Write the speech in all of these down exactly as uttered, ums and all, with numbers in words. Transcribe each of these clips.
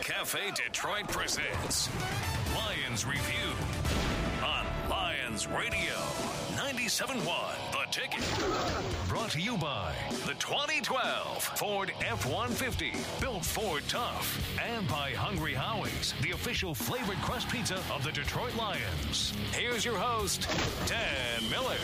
Cafe Detroit presents Lions Review on Lions Radio ninety-seven point one The Ticket. Brought to you by the twenty twelve Ford F one fifty, built Ford tough, and by Hungry Howie's, the official flavored crust pizza of the Detroit Lions. Here's your host, Dan Miller.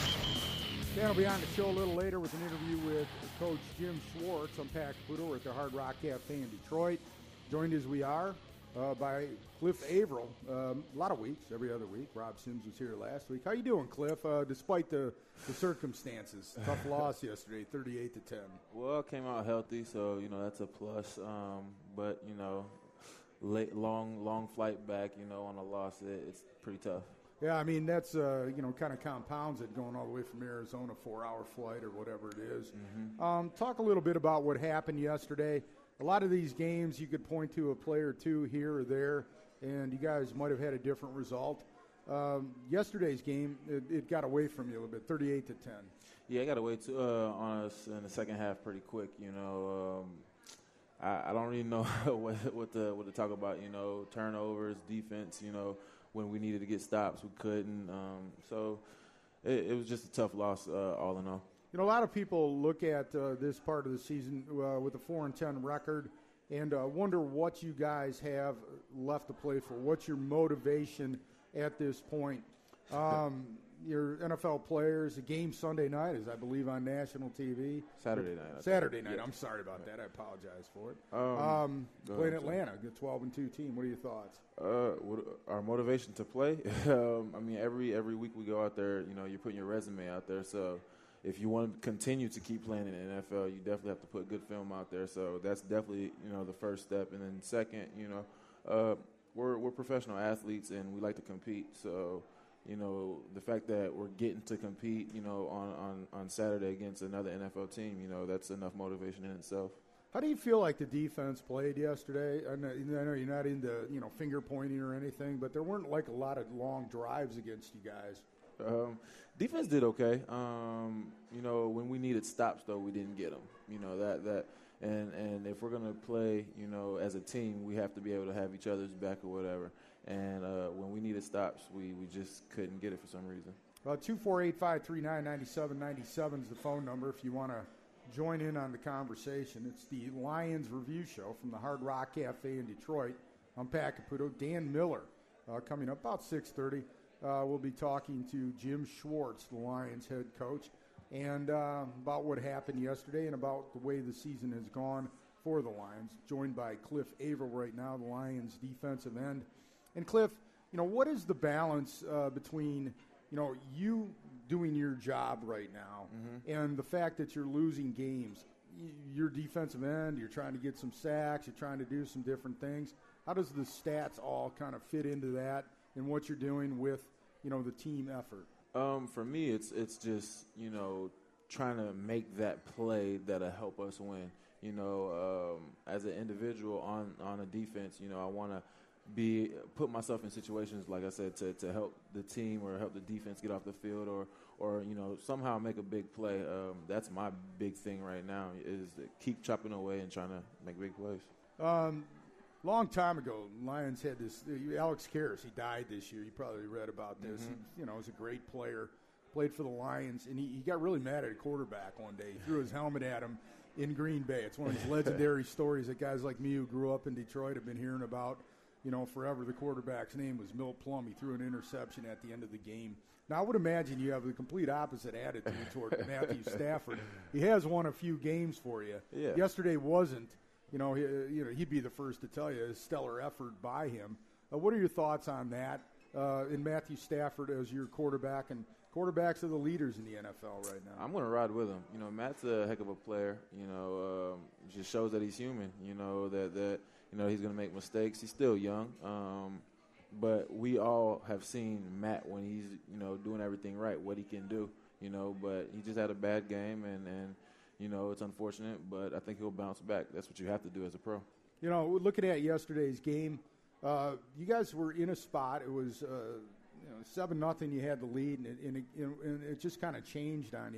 Dan will be on the show a little later with an interview with Coach Jim Schwartz. I'm Pat Caputo. We're at the Hard Rock Cafe in Detroit. Joined as we are uh, by Cliff Averill. Um, a lot of weeks, every other week. Rob Sims was here last week. How you doing, Cliff? Uh, despite the, the circumstances, tough loss yesterday, thirty-eight to ten. Well, came out healthy, so you know that's a plus. Um, but you know, late, long, long flight back. You know, on a loss, it, it's pretty tough. Yeah, I mean, that's, uh, you know, kind of compounds it going all the way from Arizona, four-hour flight or whatever it is. Mm-hmm. Um, talk a little bit about what happened yesterday. A lot of these games you could point to a player or two here or there, and you guys might have had a different result. Um, yesterday's game, it, it got away from you a little bit, thirty-eight to ten. Yeah, it got away to, uh, on us in the second half pretty quick. You know, um, I, I don't really know what, what, to, what to talk about, you know, turnovers, defense, you know. When we needed to get stops, we couldn't. Um, so it, it was just a tough loss, uh, all in all. You know, a lot of people look at uh, this part of the season uh, with a four and ten record and uh, wonder what you guys have left to play for. What's your motivation at this point? Um, your N F L players, the game Sunday night is, I believe, on national T V. Saturday night. Saturday night. Yeah. I'm sorry about that. I apologize for it. Um, um, playing ahead, Atlanta, the twelve and two team. What are your thoughts? Uh, what, our motivation to play. um, I mean, every every week we go out there. You know, you're putting your resume out there. So if you want to continue to keep playing in the N F L, you definitely have to put good film out there. So that's definitely, you know, the first step. And then second, you know, uh, we're we're professional athletes and we like to compete. So, you know, the fact that we're getting to compete, you know, on, on, on Saturday against another N F L team, you know, that's enough motivation in itself. How do you feel like the defense played yesterday? I know, I know you're not into, you know, finger pointing or anything, but there weren't like a lot of long drives against you guys. Um, defense did okay. Um, you know, when we needed stops, though, we didn't get them. You know, that that and and if we're gonna play, you know, as a team, we have to be able to have each other's back or whatever. And uh, when we needed stops, we, we just couldn't get it for some reason. Uh, two four eight, five three nine, nine seven nine seven is the phone number if you want to join in on the conversation. It's the Lions Review Show from the Hard Rock Cafe in Detroit. I'm Pat Caputo. Dan Miller uh, coming up about six thirty. Uh, we'll be talking to Jim Schwartz, the Lions head coach, and uh, about what happened yesterday and about the way the season has gone for the Lions. Joined by Cliff Averill right now, the Lions defensive end. And Cliff, you know, what is the balance uh, between, you know, you doing your job right now mm-hmm. and the fact that you're losing games? Your defensive end, you're trying to get some sacks, you're trying to do some different things. How does the stats all kind of fit into that and what you're doing with, you know, the team effort? Um, for me, it's it's just, you know, trying to make that play that'll help us win. You know, um, as an individual on, on a defense, you know, I want to be put myself in situations, like I said, to, to help the team or help the defense get off the field or, or you know, somehow make a big play. Um, that's my big thing right now is to keep chopping away and trying to make big plays. Um, long time ago, Lions had this – Alex Karras, he died this year. You probably read about this. Mm-hmm. He, you know, was a great player, played for the Lions, and he, he got really mad at a quarterback one day. He threw his helmet at him in Green Bay. It's one of these legendary stories that guys like me who grew up in Detroit have been hearing about. You know, forever. The quarterback's name was Milt Plum. He threw an interception at the end of the game. Now, I would imagine you have the complete opposite attitude toward Matthew Stafford. He has won a few games for you. Yeah. Yesterday wasn't. You know, he, you know, he'd be the first to tell you a stellar effort by him. Uh, what are your thoughts on that? Uh, in Matthew Stafford as your quarterback, and quarterbacks are the leaders in the N F L right now. I'm going to ride with him. You know, Matt's a heck of a player. You know, um, just shows that he's human. You know that that. You know, he's going to make mistakes. He's still young. Um, but we all have seen Matt when he's, you know, doing everything right, what he can do, you know. But he just had a bad game, and, and, you know, it's unfortunate. But I think he'll bounce back. That's what you have to do as a pro. You know, looking at yesterday's game, uh, you guys were in a spot. It was, uh, you know, seven nothing. You had the lead, and it, and it, and it just kind of changed on you.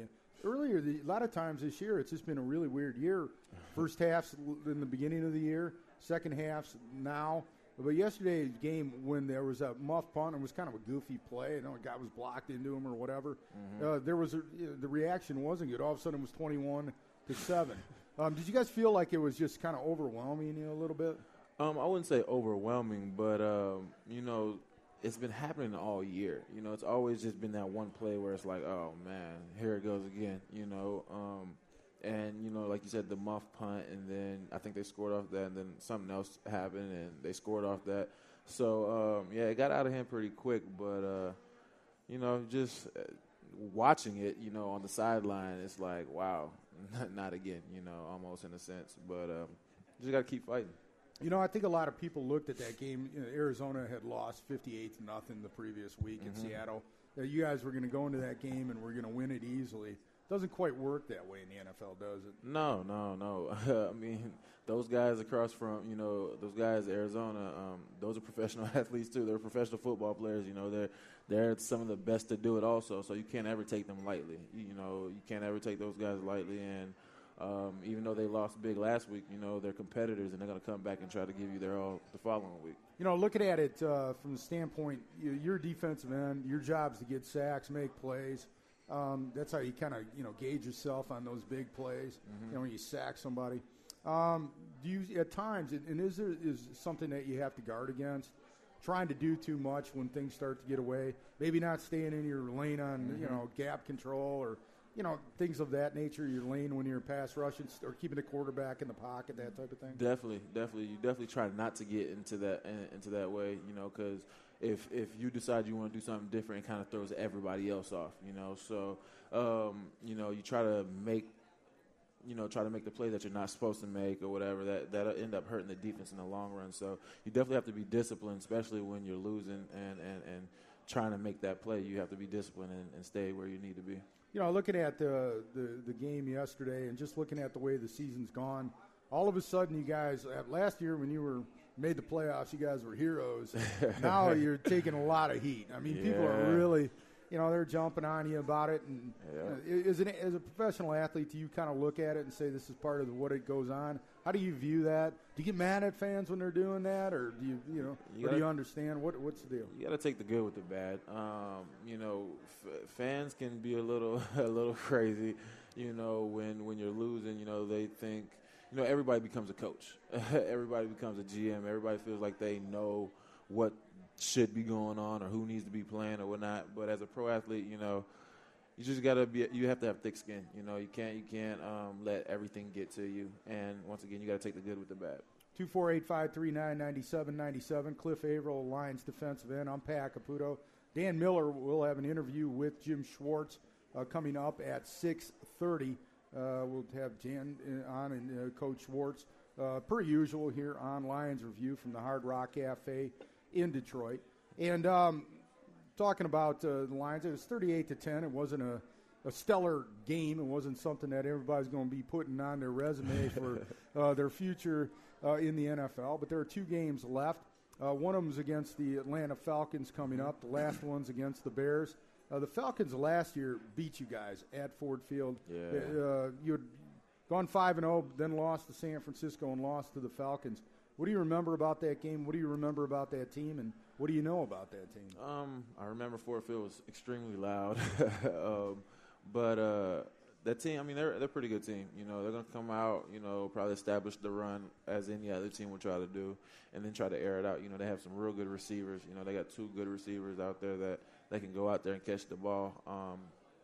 earlier, the, a lot of times this year, it's just been a really weird year. First half's in the beginning of the year, second half's now. But yesterday's game, when there was a muff punt, it was kind of a goofy play. You know, a guy was blocked into him or whatever. Mm-hmm. Uh, there was a, you know, the reaction wasn't good. All of a sudden, it was twenty-one to seven. Um, did you guys feel like it was just kind of overwhelming you a little bit? Um, I wouldn't say overwhelming, but um, you know, it's been happening all year. You know, it's always just been that one play where it's like, oh man, here it goes again. You know. Um, And, you know, like you said, the muff punt, and then I think they scored off that, and then something else happened, and they scored off that. So, um, yeah, it got out of hand pretty quick. But, uh, you know, just watching it, you know, on the sideline, it's like, wow, not, not again, you know, almost in a sense. But um, just got to keep fighting. You know, I think a lot of people looked at that game. You know, Arizona had lost fifty-eight to nothing the previous week mm-hmm. in Seattle. Uh, you guys were going to go into that game, and we're going to win it easily. Doesn't quite work that way in the N F L, does it? No, no, no. I mean, those guys across from, you know, those guys, Arizona, um, those are professional athletes too. They're professional football players. You know, they're they're some of the best to do it also. So you can't ever take them lightly. You know, you can't ever take those guys lightly. And um, even though they lost big last week, you know, they're competitors, and they're going to come back and try to give you their all the following week. You know, looking at it uh, from the standpoint, you, you're a defensive end. Your job's to get sacks, make plays. Um, that's how you kind of, you know, gauge yourself on those big plays, mm-hmm. you know, when you sack somebody. Um, do you, at times, and is there is something that you have to guard against, trying to do too much when things start to get away, maybe not staying in your lane on, mm-hmm. you know, gap control or, you know, things of that nature, your lane when you're pass rushing or keeping the quarterback in the pocket, that type of thing? Definitely, definitely. You definitely try not to get into that, into that way, you know, because – If if you decide you want to do something different, it kind of throws everybody else off, you know. So, um, you know, you try to make, you know, try to make the play that you're not supposed to make or whatever. That that'll end up hurting the defense in the long run. So you definitely have to be disciplined, especially when you're losing and, and, and trying to make that play. You have to be disciplined and, and stay where you need to be. You know, looking at the, the the game yesterday and just looking at the way the season's gone, all of a sudden you guys last year when you were made the playoffs, you guys were heroes. Now you're taking a lot of heat. I mean, yeah. people are really, you know, they're jumping on you about it. And yeah. you know, as, an, as a professional athlete, do you kind of look at it and say this is part of what it goes on? How do you view that? Do you get mad at fans when they're doing that, or do you, you know, you gotta, or do you understand what what's the deal? You got to take the good with the bad. Um, you know, f- fans can be a little a little crazy. You know, when when you're losing, you know, they think. You know, everybody becomes a coach. Everybody becomes a G M. Everybody feels like they know what should be going on or who needs to be playing or whatnot. But as a pro athlete, you know, you just gotta be. You have to have thick skin. You know, you can't you can't um, let everything get to you. And once again, you got to take the good with the bad. Two four eight five three nine ninety seven ninety seven. Cliff Averill, Lions defensive end. I'm Pat Caputo. Dan Miller will have an interview with Jim Schwartz uh, coming up at six thirty. Uh, we'll have Jan on and uh, Coach Schwartz, uh, per usual, here on Lions Review from the Hard Rock Cafe in Detroit. And um, talking about uh, the Lions, it was thirty-eight to ten. It wasn't a, a stellar game. It wasn't something that everybody's going to be putting on their resume for uh, their future uh, in the N F L. But there are two games left. Uh, one of them is against the Atlanta Falcons coming up. The last one's against the Bears. Uh, the Falcons last year beat you guys at Ford Field. Yeah. Uh, you had gone five and zero, then lost to San Francisco and lost to the Falcons. What do you remember about that game? What do you remember about that team, and what do you know about that team? Um, I remember Ford Field was extremely loud, um, but uh, that team. I mean, they're they're a pretty good team. You know, they're gonna come out. You know, probably establish the run as any other team would try to do, and then try to air it out. You know, they have some real good receivers. You know, they got two good receivers out there that. They can go out there and catch the ball, um,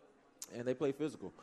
and they play physical.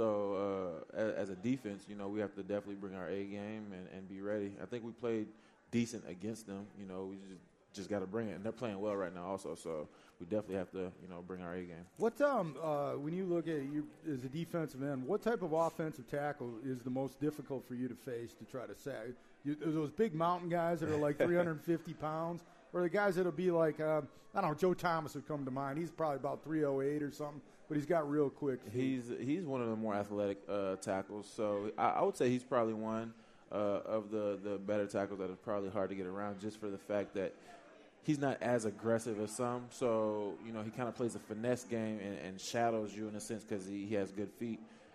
So uh, as, as a defense, you know, we have to definitely bring our A game and, and be ready. I think we played decent against them. You know, we just just got to bring it, and they're playing well right now also. So we definitely have to, you know, bring our A game. What um uh, when you look at you as a defensive end, what type of offensive tackle is the most difficult for you to face to try to sack? You, those big mountain guys that are like three hundred fifty pounds. Or the guys that'll be like, uh, I don't know, Joe Thomas would come to mind. He's probably about three oh eight or something, but he's got real quick feet. He's he's one of the more athletic uh, tackles. So I, I would say he's probably one uh, of the, the better tackles that are probably hard to get around just for the fact that he's not as aggressive as some. So, you know, he kind of plays a finesse game and, and shadows you in a sense because he, he has good feet.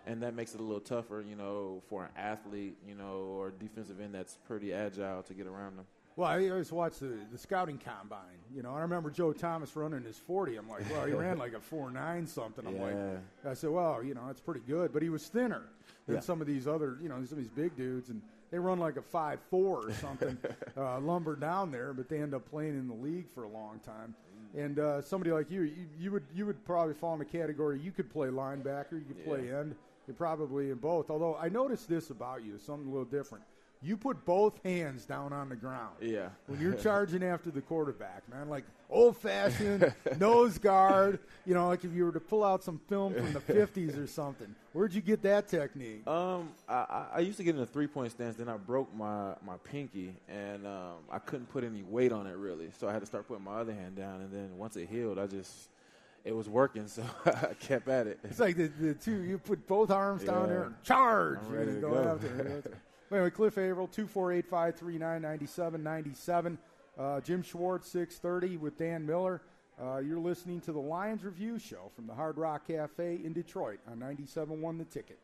and that makes it a little tougher, you know, for an athlete, you know, or defensive end that's pretty agile to get around them. Well, I always watch the, the scouting combine, you know. I remember Joe Thomas running his forty. I'm like, well, he ran like a four nine something. I'm yeah. like, I said, well, you know, that's pretty good. But he was thinner than yeah. some of these other, you know, some of these big dudes, and they run like a five four or something, uh, lumber down there. But they end up playing in the league for a long time. And uh, somebody like you, you, you would you would probably fall in the category. You could play linebacker, you could play yeah. end. You're probably in both. Although I noticed this about you, something a little different. You put both hands down on the ground. Yeah. When you're charging after the quarterback, man, like old-fashioned nose guard, you know, like if you were to pull out some film from the fifties or something. Where'd you get that technique? Um, I, I used to get in a three-point stance. Then I broke my, my pinky, and um, I couldn't put any weight on it, really. So I had to start putting my other hand down. And then once it healed, I just – it was working, so I kept at it. It's like the, the two – you put both arms yeah. down there and charge. I'm ready and to go. go. After Anyway, Cliff Averill, two four eight, five three nine, nine seven nine seven. Uh, Jim Schwartz, six thirty with Dan Miller. Uh, you're listening to the Lions Review Show from the Hard Rock Cafe in Detroit on ninety-seven point one The Ticket.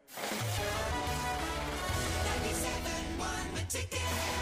ninety-seven point one The Ticket.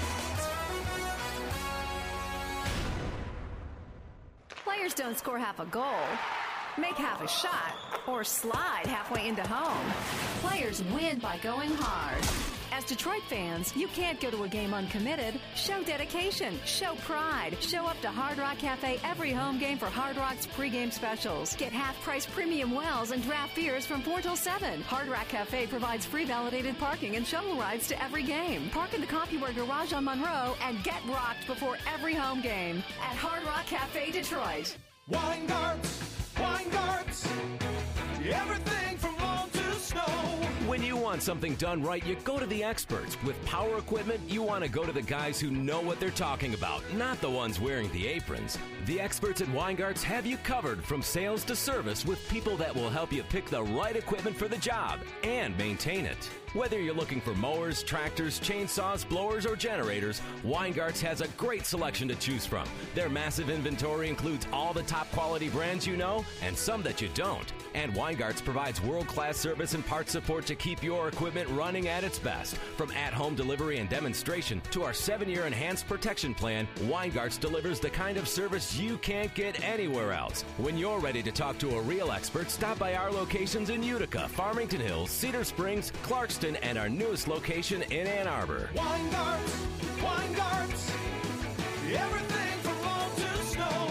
Players don't score half a goal, make half a shot, or slide halfway into home. Players win by going hard. As Detroit fans, you can't go to a game uncommitted. Show dedication, show pride. Show up to Hard Rock Cafe every home game for Hard Rock's pregame specials. Get half-price premium wells and draft beers from four till seven. Hard Rock Cafe provides free validated parking and shuttle rides to every game. Park in the CompuWare garage on Monroe and get rocked before every home game at Hard Rock Cafe Detroit. Weingarts, Weingarts, everything from lawn to snow. When you want something done right, you go to the experts. With power equipment, you want to go to the guys who know what they're talking about, not the ones wearing the aprons. The experts at Weingarts have you covered from sales to service with people that will help you pick the right equipment for the job and maintain it. Whether you're looking for mowers, tractors, chainsaws, blowers, or generators, Weingarts has a great selection to choose from. Their massive inventory includes all the top quality brands you know and some that you don't. And Weingarts provides world-class service and parts support to keep your equipment running at its best. From at-home delivery and demonstration to our seven-year enhanced protection plan, Weingarts delivers the kind of service you can't get anywhere else. When you're ready to talk to a real expert, stop by our locations in Utica, Farmington Hills, Cedar Springs, Clarkston, and our newest location in Ann Arbor. Weingarts, Weingarts, everything from lawn to snow.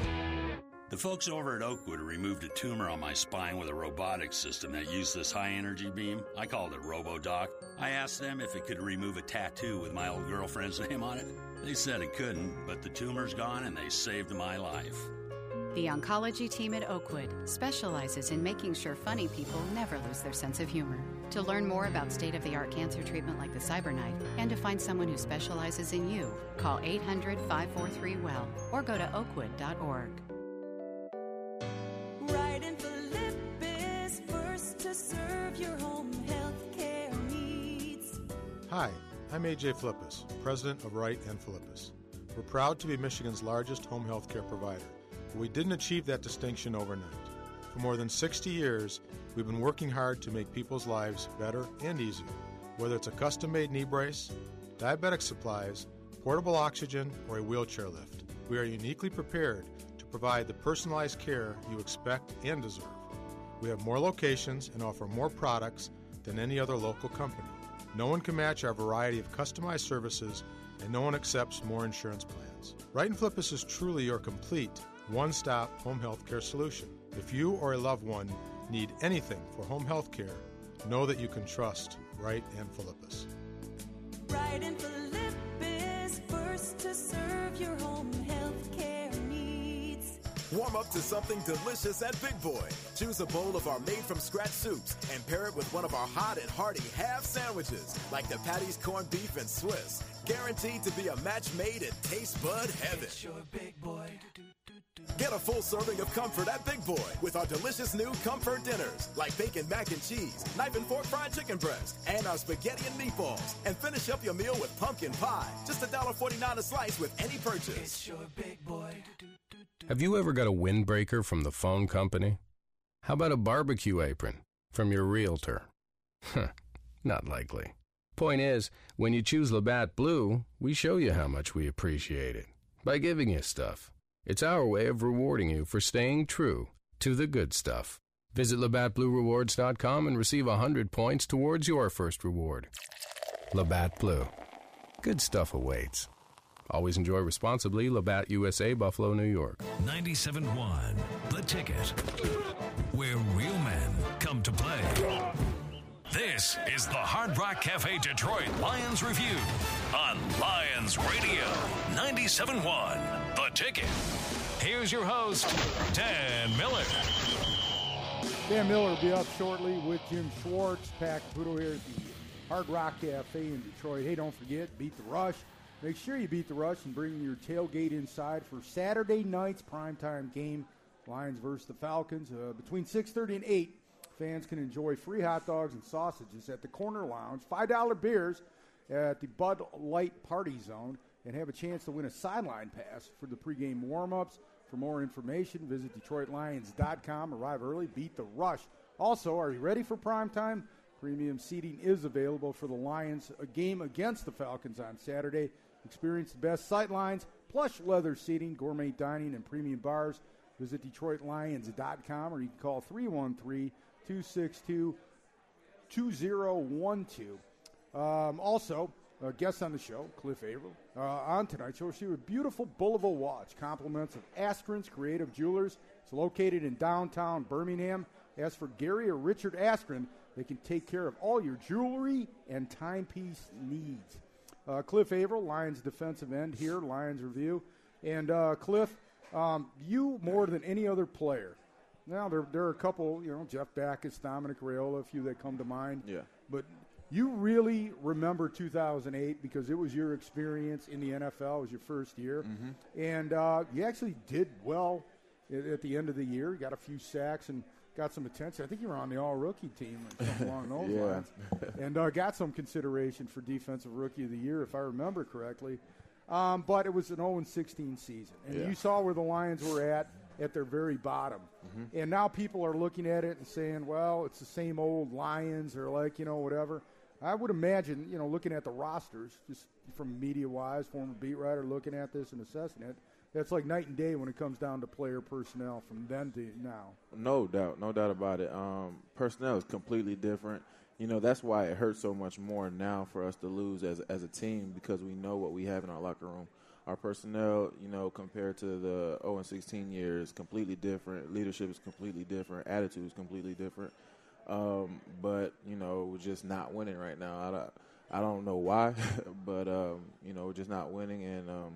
The folks over at Oakwood removed a tumor on my spine with a robotic system that used this high-energy beam. I called it RoboDoc. I asked them if it could remove a tattoo with my old girlfriend's name on it. They said it couldn't, but the tumor's gone and they saved my life. The oncology team at Oakwood specializes in making sure funny people never lose their sense of humor. To learn more about state-of-the-art cancer treatment like the CyberKnife and to find someone who specializes in you, call eight hundred, five four three, W E L L or go to oakwood dot org. Right in Philippe is first to serve your home health care needs. Hi, I'm A J Flippis, president of Wright and Philippis. We're proud to be Michigan's largest home health care provider, but we didn't achieve that distinction overnight. For more than sixty years, we've been working hard to make people's lives better and easier. Whether it's a custom-made knee brace, diabetic supplies, portable oxygen, or a wheelchair lift, we are uniquely prepared to provide the personalized care you expect and deserve. We have more locations and offer more products than any other local company. No one can match our variety of customized services, and no one accepts more insurance plans. Wright and Philippis is truly your complete one-stop home health care solution. If you or a loved one need anything for home health care, know that you can trust Wright and Philippis. Wright and Philippis, first to serve your home health care needs. Warm up to something delicious at Big Boy. Choose a bowl of our made-from-scratch soups and pair it with one of our hot and hearty half sandwiches, like the Patty's corned beef and Swiss. Guaranteed to be a match made in taste bud heaven. It's your Big Boy. Get a full serving of comfort at Big Boy with our delicious new comfort dinners, like bacon mac and cheese, knife and fork fried chicken breast, and our spaghetti and meatballs. And finish up your meal with pumpkin pie. Just one dollar forty-nine a slice with any purchase. It's your Big Boy. Have you ever got a windbreaker from the phone company? How about a barbecue apron? From your realtor. Not likely. Point is, when you choose Labatt Blue, we show you how much we appreciate it by giving you stuff. It's our way of rewarding you for staying true to the good stuff. Visit Labatt Blue Rewards dot com and receive one hundred points towards your first reward. Labatt Blue. Good stuff awaits. Always enjoy responsibly. Labatt U S A, Buffalo, New York. ninety-seven point one, The Ticket, where real men come to play. This is the Hard Rock Cafe Detroit Lions Review on Lions Radio ninety-seven point one, The Ticket. Here's your host, Dan Miller. Dan Miller will be up shortly with Jim Schwartz. Pat Caputo here at the Hard Rock Cafe in Detroit. Hey, don't forget, beat the rush. Make sure you beat the rush and bring your tailgate inside for Saturday night's primetime game, Lions versus the Falcons. Uh, between six thirty and eight, fans can enjoy free hot dogs and sausages at the Corner Lounge, five dollar beers at the Bud Light Party Zone, and have a chance to win a sideline pass for the pregame warm-ups. For more information, visit Detroit Lions dot com. Arrive early, beat the rush. Also, are you ready for primetime? Premium seating is available for the Lions, a game against the Falcons on Saturday. Experience the best sight lines, plush leather seating, gourmet dining, and premium bars. Visit Detroit Lions dot com, or you can call three one three, two six two, two zero one two. Um, also, uh, guest on the show, Cliff Averill, uh, on tonight's show, she a beautiful Bullival watch, compliments of Askren's Creative Jewelers. It's located in downtown Birmingham. Ask for Gary or Richard Askren. They can take care of all your jewelry and timepiece needs. Uh, Cliff Averill, Lions defensive end here, Lions Review. And uh, Cliff, um, you more than any other player. Now, there, there are a couple, you know, Jeff Backus, Dominic Raiola, a few that come to mind. Yeah. But you really remember two thousand eight because it was your experience in the N F L. It was your first year. Mm-hmm. And uh, you actually did well at, at the end of the year. You got a few sacks and got some attention. I think you were on the all-rookie team or something along those yeah. lines. And uh, got some consideration for Defensive Rookie of the Year, if I remember correctly. Um, but it was an oh and sixteen season. And yeah. you saw where the Lions were at, at their very bottom. Mm-hmm. And now people are looking at it and saying, well, it's the same old Lions or like, you know, whatever. I would imagine, you know, looking at the rosters, just from media-wise, former beat writer looking at this and assessing it, that's like night and day when it comes down to player personnel from then to now. No doubt, no doubt about it. Um, personnel is completely different. You know, that's why it hurts so much more now for us to lose as as a team because we know what we have in our locker room. Our personnel, you know, compared to the oh and sixteen years, completely different. Leadership is completely different. Attitude is completely different. Um, but, you know, we're just not winning right now. I don't, I don't know why, but, um, you know, we're just not winning. And um,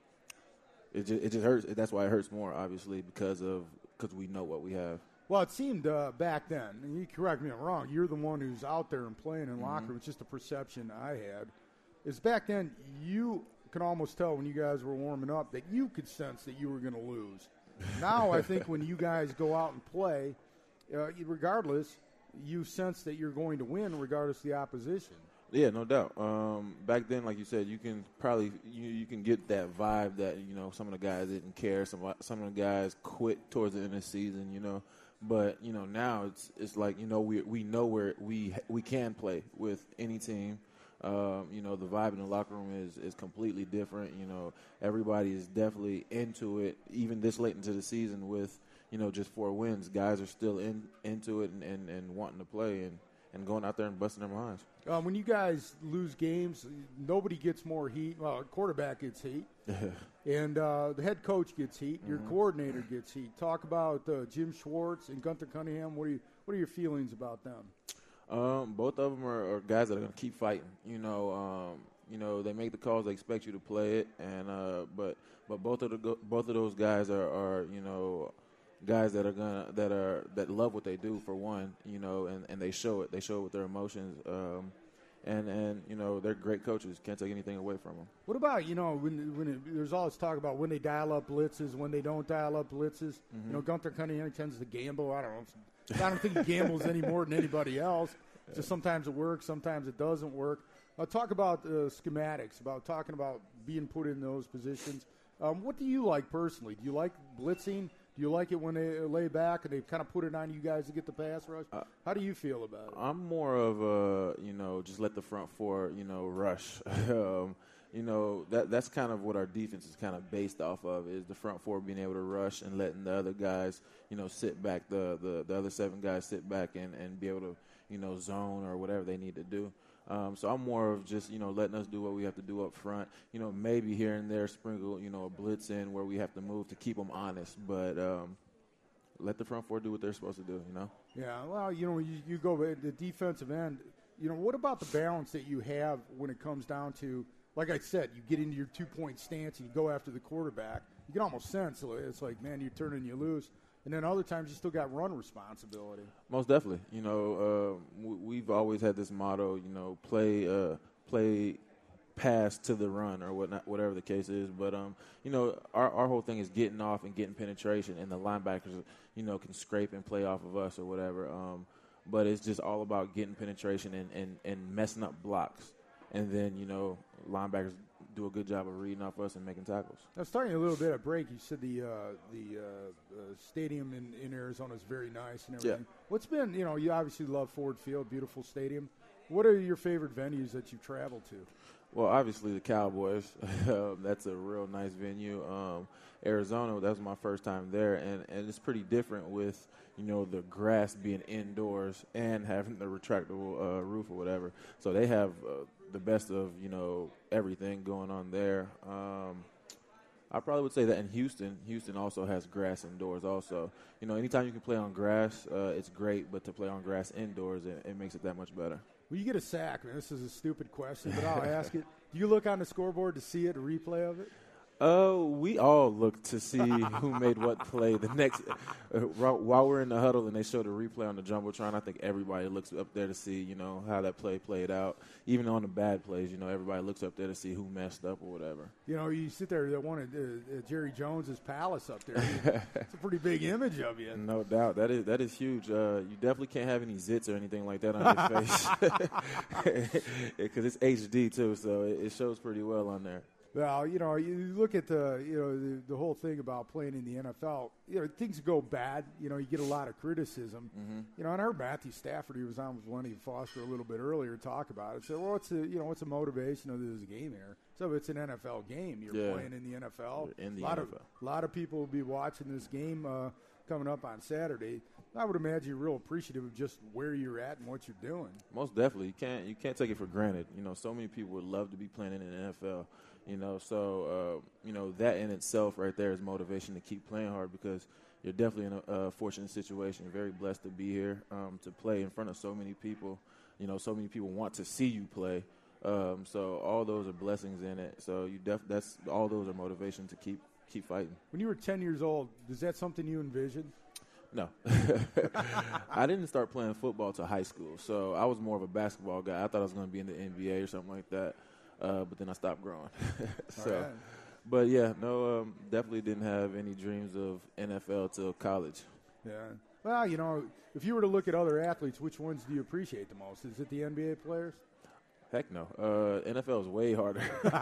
it, just, it just hurts. That's why it hurts more, obviously, because of because we know what we have. Well, it seemed uh, back then, and you correct me if I'm wrong, you're the one who's out there and playing in mm-hmm. locker room. It's just a perception I had. Is back then you can almost tell when you guys were warming up that you could sense that you were going to lose. Now I think when you guys go out and play, uh, regardless, you sense that you're going to win regardless of the opposition. Yeah, no doubt. Um, back then, like you said, you can probably you, you can get that vibe that, you know, some of the guys didn't care. Some some of the guys quit towards the end of the season, you know. But, you know, now it's it's like, you know, we we know where we we can play with any team. Um, you know, the vibe in the locker room is, is completely different. You know, everybody is definitely into it, even this late into the season with, you know, just four wins. Guys are still in into it and, and, and wanting to play and, and going out there and busting their minds. Uh, when you guys lose games, nobody gets more heat. Well, a quarterback gets heat, and uh, the head coach gets heat. Your mm-hmm. coordinator gets heat. Talk about uh, Jim Schwartz and Gunther Cunningham. What are you, what are your feelings about them? Um, both of them are, are guys that are going to keep fighting. You know, um, you know they make the calls. They expect you to play it, and uh, but but both of the both of those guys are, are you know. guys that are gonna that are that love what they do for one, you know, and, and they show it. They show it with their emotions, um, and and you know they're great coaches. Can't take anything away from them. What about you know when when it, there's always talk about when they dial up blitzes, when they don't dial up blitzes. Mm-hmm. You know, Gunther Cunningham tends to gamble. I don't know. I don't think he gambles any more than anybody else. Just sometimes it works, sometimes it doesn't work. Uh, talk about uh, schematics. About talking about being put in those positions. Um, what do you like personally? Do you like blitzing? Do you like it when they lay back and they kind of put it on you guys to get the pass rush? Uh, How do you feel about it? I'm more of a, you know, just let the front four, you know, rush. um, you know, that that's kind of what our defense is kind of based off of, is the front four being able to rush and letting the other guys, you know, sit back, the, the, the other seven guys sit back and, and be able to, you know, zone or whatever they need to do. Um, so I'm more of just, you know, letting us do what we have to do up front. You know, maybe here and there sprinkle, you know, a blitz in where we have to move to keep them honest. But um, let the front four do what they're supposed to do, you know? Yeah, well, you know, you, you go at the defensive end. You know, what about the balance that you have when it comes down to, like I said, you get into your two-point stance and you go after the quarterback. You can almost sense it's like, man, you turn and you lose. And then other times you still got run responsibility. Most definitely. You know, uh, we've always had this motto, you know, play uh, play pass to the run or whatnot, whatever the case is. But, um, you know, our, our whole thing is getting off and getting penetration, and the linebackers, you know, can scrape and play off of us or whatever. Um, but it's just all about getting penetration and, and, and messing up blocks. And then, you know, linebackers do a good job of reading off us and making tackles. I was talking a little bit at break. You said the uh, the uh, uh, stadium in, in Arizona is very nice and everything. Yeah. What's been, you know, you obviously love Ford Field, beautiful stadium. What are your favorite venues that you've traveled to? Well, obviously the Cowboys. um, that's a real nice venue. Um, Arizona, that was my first time there, and, and it's pretty different with, you know, the grass being indoors and having the retractable uh, roof or whatever. So they have uh, the best of, you know, everything going on there. Um, I probably would say that in Houston, Houston also has grass indoors also. You know, anytime you can play on grass, uh, it's great, but to play on grass indoors, it, it makes it that much better. Well, you get a sack, man. This is a stupid question, but I'll ask it. Do you look on the scoreboard to see it, a replay of it? Oh, uh, we all look to see who made what play. The next, uh, while we're in the huddle and they show the replay on the jumbotron, I think everybody looks up there to see, you know, how that play played out. Even on the bad plays, you know, everybody looks up there to see who messed up or whatever. You know, you sit there, that one at uh, Jerry Jones's palace up there. It's a pretty big image of you. No doubt, that is that is huge. Uh, you definitely can't have any zits or anything like that on your face, because it's H D too, so it, it shows pretty well on there. Well, you know, you look at the, you know, the, the whole thing about playing in the N F L. You know, things go bad. You know, you get a lot of criticism. Mm-hmm. You know, and I heard Matthew Stafford, he was on with Lenny Foster a little bit earlier, talk about it. So, well, what's the, you know, what's the motivation of this game here? So it's an N F L game. You're yeah. playing in the N F L. You're in the a lot N F L. Of, a lot of people will be watching this game uh, coming up on Saturday. I would imagine you're real appreciative of just where you're at and what you're doing. Most definitely. You can't you can't take it for granted. You know, so many people would love to be playing in the N F L. You know, so, uh, you know, that in itself right there is motivation to keep playing hard, because you're definitely in a, a fortunate situation. You're very blessed to be here, um, to play in front of so many people. You know, so many people want to see you play. Um, so all those are blessings in it. So you def- that's all those are motivation to keep keep fighting. When you were ten years old, is that something you envisioned? No. I didn't start playing football till high school, so I was more of a basketball guy. I thought I was going to be in the N B A or something like that. Uh, but then I stopped growing. so, right. But yeah, no, um, definitely didn't have any dreams of N F L till college. Yeah. Well, you know, if you were to look at other athletes, which ones do you appreciate the most? Is it the N B A players? Heck no. Uh, N F L is way harder.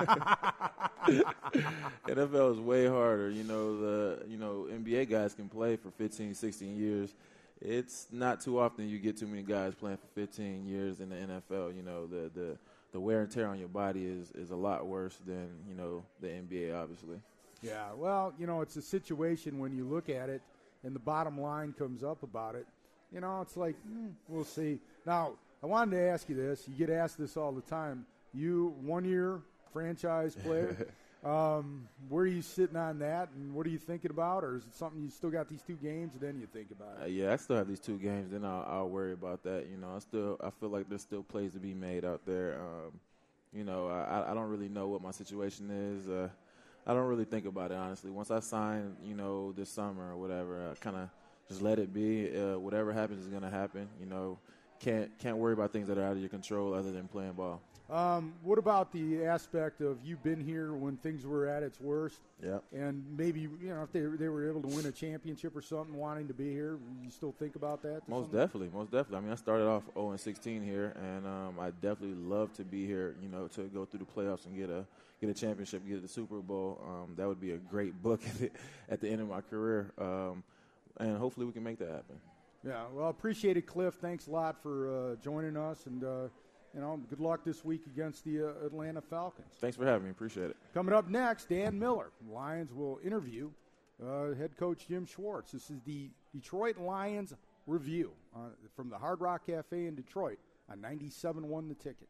N F L is way harder. You know, the you know N B A guys can play for fifteen, sixteen years. It's not too often you get too many guys playing for fifteen years in the N F L. You know, the the the wear and tear on your body is, is a lot worse than, you know, the N B A, obviously. Yeah, well, you know, it's a situation when you look at it and the bottom line comes up about it. You know, it's like, mm, we'll see. Now, I wanted to ask you this. You get asked this all the time. You, one-year franchise player, um, where are you sitting on that, and what are you thinking about? Or is it something you still got these two games, and then you think about it? Uh, yeah, I still have these two games, then I'll, I'll worry about that. You know, I still I feel like there's still plays to be made out there. Um, you know, I, I don't really know what my situation is. Uh, I don't really think about it, honestly. Once I sign, you know, this summer or whatever, I kind of just let it be. Uh, whatever happens is going to happen. You know, can't can't worry about things that are out of your control other than playing ball. Um, what about the aspect of you've been here when things were at its worst? Yeah. And maybe, you know, if they they were able to win a championship or something, wanting to be here, you still think about that? Most definitely, most definitely. I mean, I started off oh and sixteen here, and um, I definitely love to be here. You know, to go through the playoffs and get a get a championship, get to the Super Bowl. Um, that would be a great book at the, at the end of my career, um, and hopefully we can make that happen. Yeah, well, appreciate it, Cliff. Thanks a lot for uh, joining us, and uh, you know, good luck this week against the uh, Atlanta Falcons. Thanks for having me. Appreciate it. Coming up next, Dan Miller. Lions will interview uh, head coach Jim Schwartz. This is the Detroit Lions Review uh, from the Hard Rock Cafe in Detroit on ninety-seven point one The Ticket.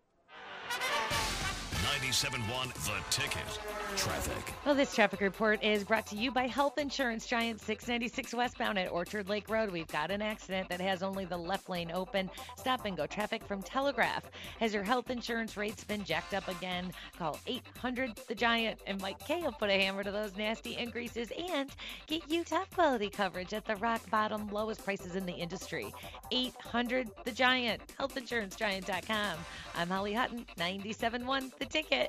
ninety-seven point one The Ticket. Traffic. Well, this traffic report is brought to you by Health Insurance Giant, six ninety-six westbound at Orchard Lake Road. We've got an accident that has only the left lane open. Stop and go traffic from Telegraph. Has your health insurance rates been jacked up again? Call eight hundred The Giant, and Mike K will put a hammer to those nasty increases and get you top quality coverage at the rock bottom lowest prices in the industry. eight hundred The Giant, health insurance giant dot com. I'm Holly Hutton, ninety-seven point one The Ticket.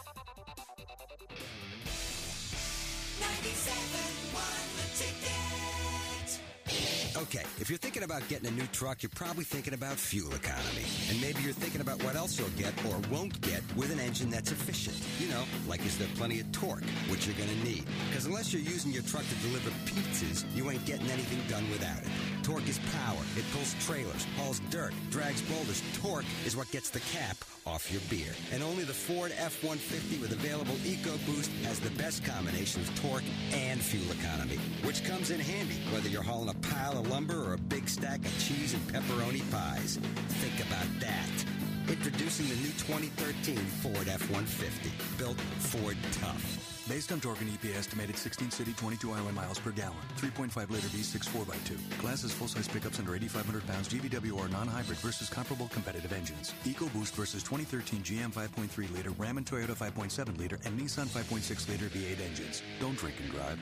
Okay, if you're thinking about getting a new truck, you're probably thinking about fuel economy. And maybe you're thinking about what else you'll get or won't get with an engine that's efficient. You know, like is there plenty of torque, which you're going to need. Because unless you're using your truck to deliver pizzas, you ain't getting anything done without it. Torque is power. It pulls trailers, hauls dirt, drags boulders. Torque is what gets the cap off your beer. And only the Ford F one fifty with available EcoBoost has the best combination of torque and fuel economy, which comes in handy whether you're hauling a pile of lumber or a big stack of cheese and pepperoni pies. Think about that. Introducing the new twenty thirteen Ford F one fifty, built Ford tough. Based on torque and E P A estimated sixteen city, twenty-two highway miles per gallon. three point five liter V six four by two. Class is full-size pickups under eighty-five hundred pounds G V W or non-hybrid versus comparable competitive engines. EcoBoost versus twenty thirteen G M five point three liter, Ram and Toyota five point seven liter, and Nissan five point six liter V eight engines. Don't drink and drive.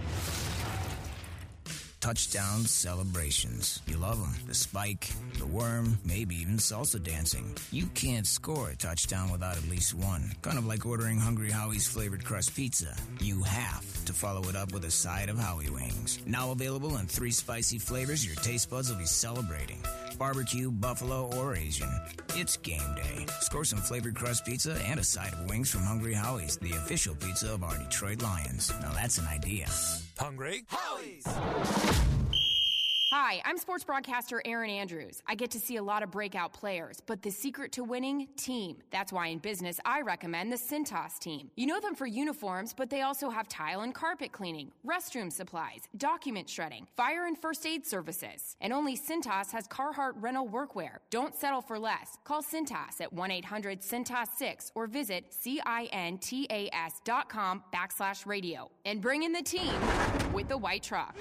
Touchdown celebrations. You love them. The spike, the worm, maybe even salsa dancing. You can't score a touchdown without at least one. Kind of like ordering Hungry Howie's flavored crust pizza. You have to follow it up with a side of Howie wings. Now available in three spicy flavors your taste buds will be celebrating. Barbecue, buffalo, or Asian. It's game day. Score some flavored crust pizza and a side of wings from Hungry Howie's, the official pizza of our Detroit Lions. Now that's an idea. Hungry Howie's. Hi, I'm sports broadcaster Erin Andrews. I get to see a lot of breakout players, but the secret to winning? Team. That's why in business, I recommend the Cintas team. You know them for uniforms, but they also have tile and carpet cleaning, restroom supplies, document shredding, fire and first aid services. And only Cintas has Carhartt rental workwear. Don't settle for less. Call Cintas at one eight hundred Cintas six or visit C-I-N-T-A-S dot com backslash radio. And bring in the team with the white truck.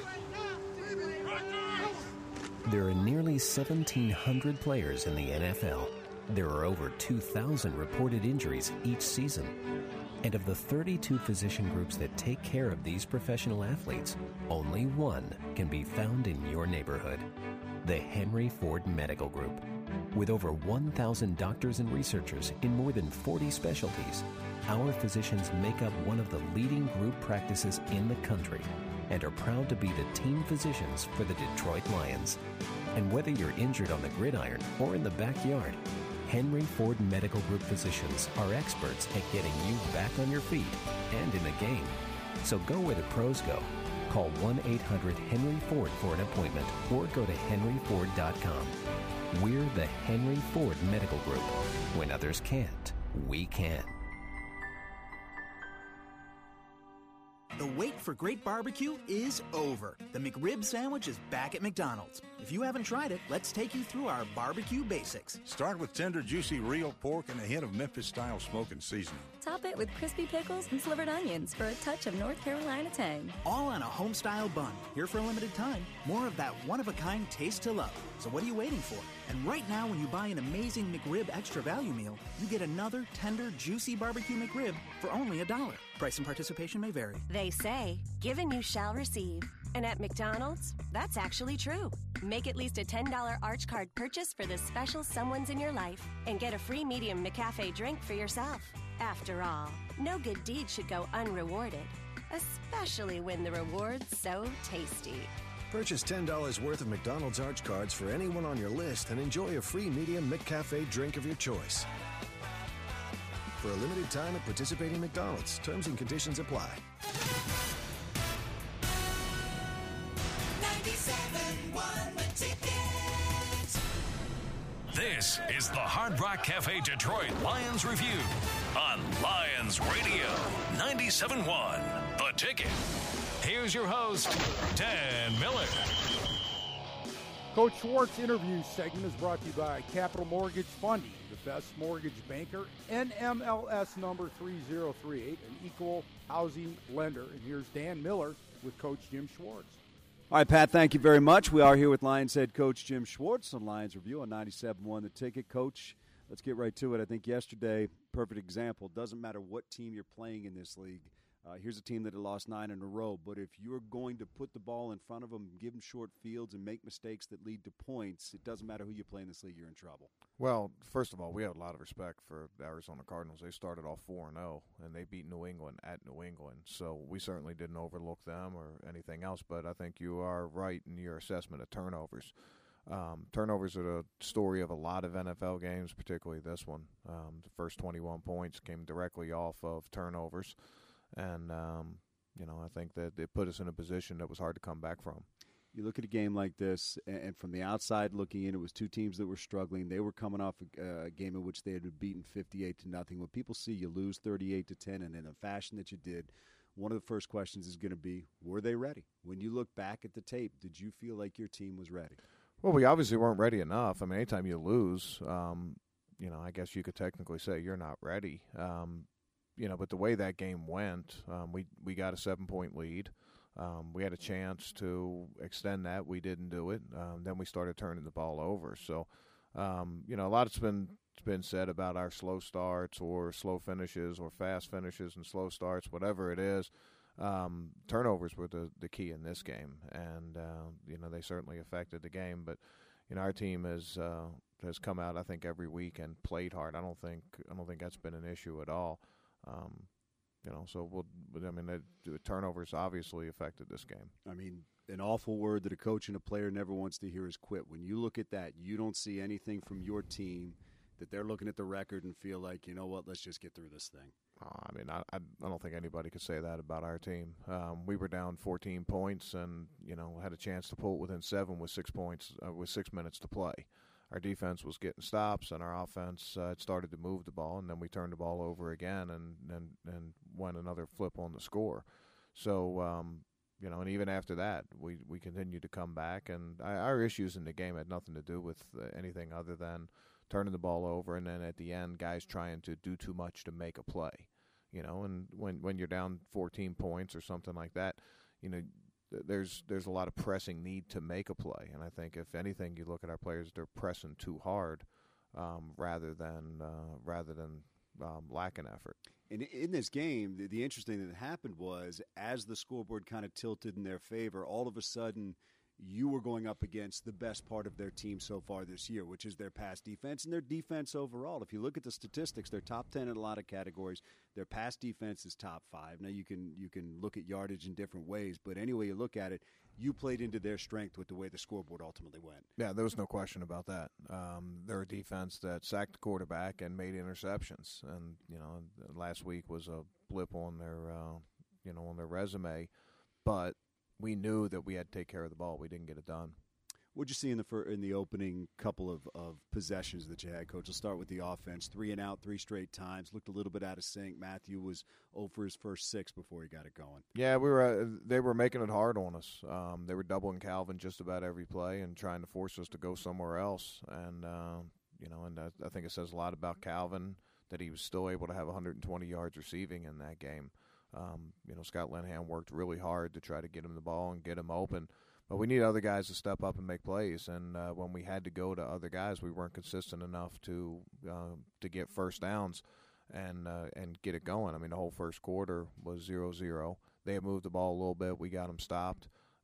There are nearly seventeen hundred players in the N F L. There are over two thousand reported injuries each season. And of the thirty-two physician groups that take care of these professional athletes, only one can be found in your neighborhood. The Henry Ford Medical Group. With over one thousand doctors and researchers in more than forty specialties, our physicians make up one of the leading group practices in the country and are proud to be the team physicians for the Detroit Lions. And whether you're injured on the gridiron or in the backyard, Henry Ford Medical Group physicians are experts at getting you back on your feet and in a game. So go where the pros go. Call one eight hundred Henry Ford for an appointment or go to henry ford dot com. We're the Henry Ford Medical Group. When others can't, we can. The wait for great barbecue is over. The McRib sandwich is back at McDonald's. If you haven't tried it, let's take you through our barbecue basics. Start with tender, juicy real pork and a hint of Memphis-style smoke and seasoning. Top it with crispy pickles and slivered onions for a touch of North Carolina tang. All on a home-style bun. Here for a limited time. More of that one-of-a-kind taste to love. So what are you waiting for? And right now, when you buy an amazing McRib Extra Value Meal, you get another tender, juicy barbecue McRib for only a dollar. Price and participation may vary. They say, given you shall receive. And at McDonald's, that's actually true. Make at least a ten dollars Arch Card purchase for the special someones in your life and get a free medium McCafe drink for yourself. After all, no good deed should go unrewarded, especially when the reward's so tasty. Purchase ten dollars worth of McDonald's Arch Cards for anyone on your list and enjoy a free medium McCafe drink of your choice. For a limited time at participating McDonald's. Terms and conditions apply. ninety-seven point one The Ticket. This is the Hard Rock Cafe Detroit Lions Review on Lions Radio ninety-seven point one The Ticket. Here's your host, Dan Miller. Coach Schwartz interview segment is brought to you by Capital Mortgage Funding, the best mortgage banker, N M L S number three zero three eight, an equal housing lender. And here's Dan Miller with Coach Jim Schwartz. All right, Pat, thank you very much. We are here with Lions head coach Jim Schwartz on Lions Review on ninety-seven point one The Ticket. Coach, let's get right to it. I think yesterday, perfect example, doesn't matter what team you're playing in this league. Uh, here's a team that had lost nine in a row, but if you're going to put the ball in front of them, give them short fields, and make mistakes that lead to points, it doesn't matter who you play in this league, you're in trouble. Well, first of all, we have a lot of respect for the Arizona Cardinals. They started off four and oh, and they beat New England at New England, so we certainly didn't overlook them or anything else, but I think you are right in your assessment of turnovers. Um, turnovers are the story of a lot of N F L games, particularly this one. Um, the first twenty-one points came directly off of turnovers. And, um, you know, I think that it put us in a position that was hard to come back from. You look at a game like this, and from the outside looking in, it was two teams that were struggling. They were coming off a, a game in which they had been beaten fifty-eight to nothing. When people see you lose thirty-eight to ten, and in a fashion that you did, one of the first questions is going to be, were they ready? When you look back at the tape, did you feel like your team was ready? Well, we obviously weren't ready enough. I mean, anytime you lose, um, you know, I guess you could technically say you're not ready. Um You know, but the way that game went, um, we we got a seven-point lead. Um, we had a chance to extend that. We didn't do it. Um, then we started turning the ball over. So, um, you know, a lot's been been said about our slow starts or slow finishes or fast finishes and slow starts, whatever it is. Um, turnovers were the, the key in this game, and uh, you know they certainly affected the game. But you know, our team has uh, has come out, I think, every week and played hard. I don't think I don't think that's been an issue at all. Um, you know, so we'll, I mean, the, the turnovers obviously affected this game. I mean, an awful word that a coach and a player never wants to hear is quit. When you look at that, you don't see anything from your team that they're looking at the record and feel like, you know what, let's just get through this thing. Uh, I mean, I, I don't think anybody could say that about our team. Um, we were down fourteen points and, you know, had a chance to pull it within seven with six points, uh, with six minutes to play. Our defense was getting stops, and our offense uh, had started to move the ball, and then we turned the ball over again and and, and went another flip on the score. So, um, you know, and even after that, we, we continued to come back, and I, our issues in the game had nothing to do with uh, anything other than turning the ball over, and then at the end, guys trying to do too much to make a play. You know, and when, when you're down fourteen points or something like that, you know, There's there's a lot of pressing need to make a play, and I think if anything, you look at our players; they're pressing too hard, um, rather than uh, rather than um, lacking effort. And in this game, the, the interesting thing that happened was, as the scoreboard kind of tilted in their favor, all of a sudden, you were going up against the best part of their team so far this year, which is their pass defense and their defense overall. If you look at the statistics, they're top ten in a lot of categories. Their pass defense is top five. Now, you can you can look at yardage in different ways, but any way you look at it, you played into their strength with the way the scoreboard ultimately went. Yeah, there was no question about that. Um, they're a defense that sacked the quarterback and made interceptions, and you know, last week was a blip on their uh, you know on their resume, but we knew that we had to take care of the ball. We didn't get it done. What'd you see in the fir- in the opening couple of, of possessions that you had, Coach? Let's start with the offense. Three and out, three straight times. Looked a little bit out of sync. Matthew was oh for his first six before he got it going. Yeah, we were. Uh, they were making it hard on us. Um, they were doubling Calvin just about every play and trying to force us to go somewhere else. And uh, you know, and I, I think it says a lot about Calvin that he was still able to have one hundred twenty yards receiving in that game. Um, you know, Scott Linehan worked really hard to try to get him the ball and get him open. But we need other guys to step up and make plays. And uh, when we had to go to other guys, we weren't consistent enough to uh, to get first downs and uh, and get it going. I mean, the whole first quarter was zero zero. They had moved the ball a little bit. We got them stopped.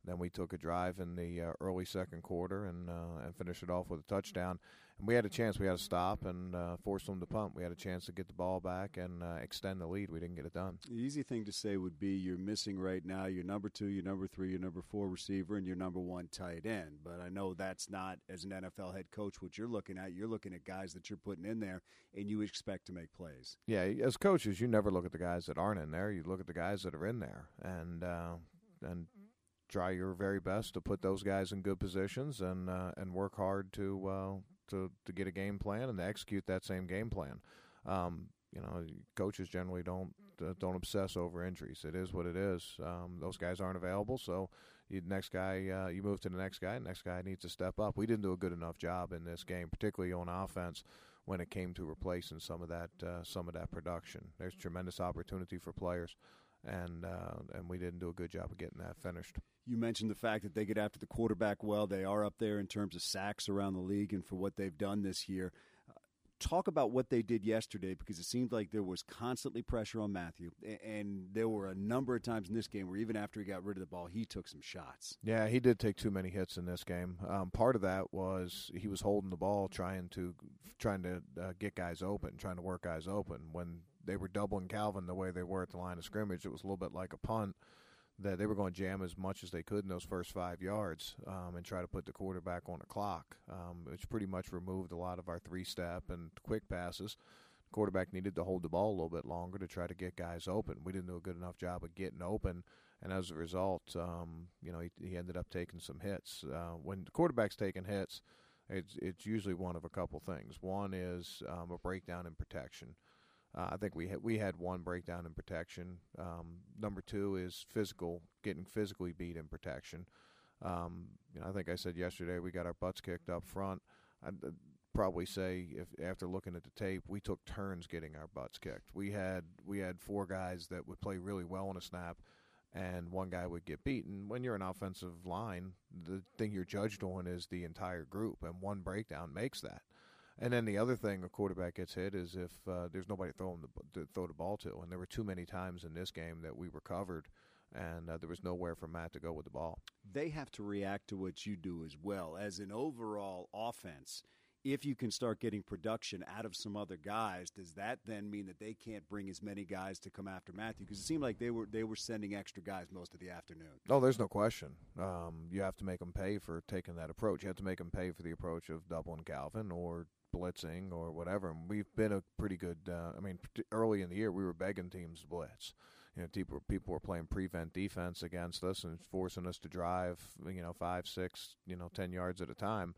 Then we took a drive in the uh, early second quarter and uh, and finished it off with a touchdown. And we had a chance. We had to stop and uh, force them to punt. We had a chance to get the ball back and uh, extend the lead. We didn't get it done. The easy thing to say would be you're missing right now your number two, your number three, your number four receiver, and your number one tight end. But I know that's not, as an N F L head coach, what you're looking at. You're looking at guys that you're putting in there, and you expect to make plays. Yeah, as coaches, you never look at the guys that aren't in there. You look at the guys that are in there. And uh, and try your very best to put those guys in good positions and uh, and work hard to uh, to to get a game plan and to execute that same game plan. Um, you know, coaches generally don't uh, don't obsess over injuries. It is what it is. Um, those guys aren't available, so you next guy uh, you move to the next guy. The next guy needs to step up. We didn't do a good enough job in this game, particularly on offense, when it came to replacing some of that uh, some of that production. There's tremendous opportunity for players. And uh, and we didn't do a good job of getting that finished. You mentioned the fact that they get after the quarterback well. They are up there in terms of sacks around the league and for what they've done this year. Uh, talk about what they did yesterday, because it seemed like there was constantly pressure on Matthew. And there were a number of times in this game where even after he got rid of the ball, he took some shots. Yeah, he did take too many hits in this game. Um, part of that was he was holding the ball, trying to trying to uh, get guys open, trying to work guys open. When they were doubling Calvin the way they were at the line of scrimmage, it was a little bit like a punt, that they were going to jam as much as they could in those first five yards um, and try to put the quarterback on the clock, um, which pretty much removed a lot of our three-step and quick passes. The quarterback needed to hold the ball a little bit longer to try to get guys open. We didn't do a good enough job of getting open, and as a result, um, you know, he, he ended up taking some hits. Uh, when the quarterback's taking hits, it's, it's usually one of a couple things. One is um, a breakdown in protection. Uh, I think we had, we had one breakdown in protection. Um, number two is physical, getting physically beat in protection. Um, you know, I think I said yesterday we got our butts kicked up front. I'd uh, probably say, if after looking at the tape, we took turns getting our butts kicked. We had we had four guys that would play really well on a snap, and one guy would get beaten. When you're an offensive line, the thing you're judged on is the entire group, and one breakdown makes that. And then the other thing a quarterback gets hit is if uh, there's nobody to throw, him the, to throw the ball to. And there were too many times in this game that we were covered, and uh, there was nowhere for Matt to go with the ball. They have to react to what you do as well. As an overall offense, if you can start getting production out of some other guys, does that then mean that they can't bring as many guys to come after Matthew? Because it seemed like they were they were sending extra guys most of the afternoon. Oh, there's no question. Um, you have to make them pay for taking that approach. You have to make them pay for the approach of doubling Calvin or blitzing or whatever. And we've been a pretty good uh, – I mean, early in the year we were begging teams to blitz. You know, people, people were playing prevent defense against us and forcing us to drive, you know, five, six, you know, ten yards at a time.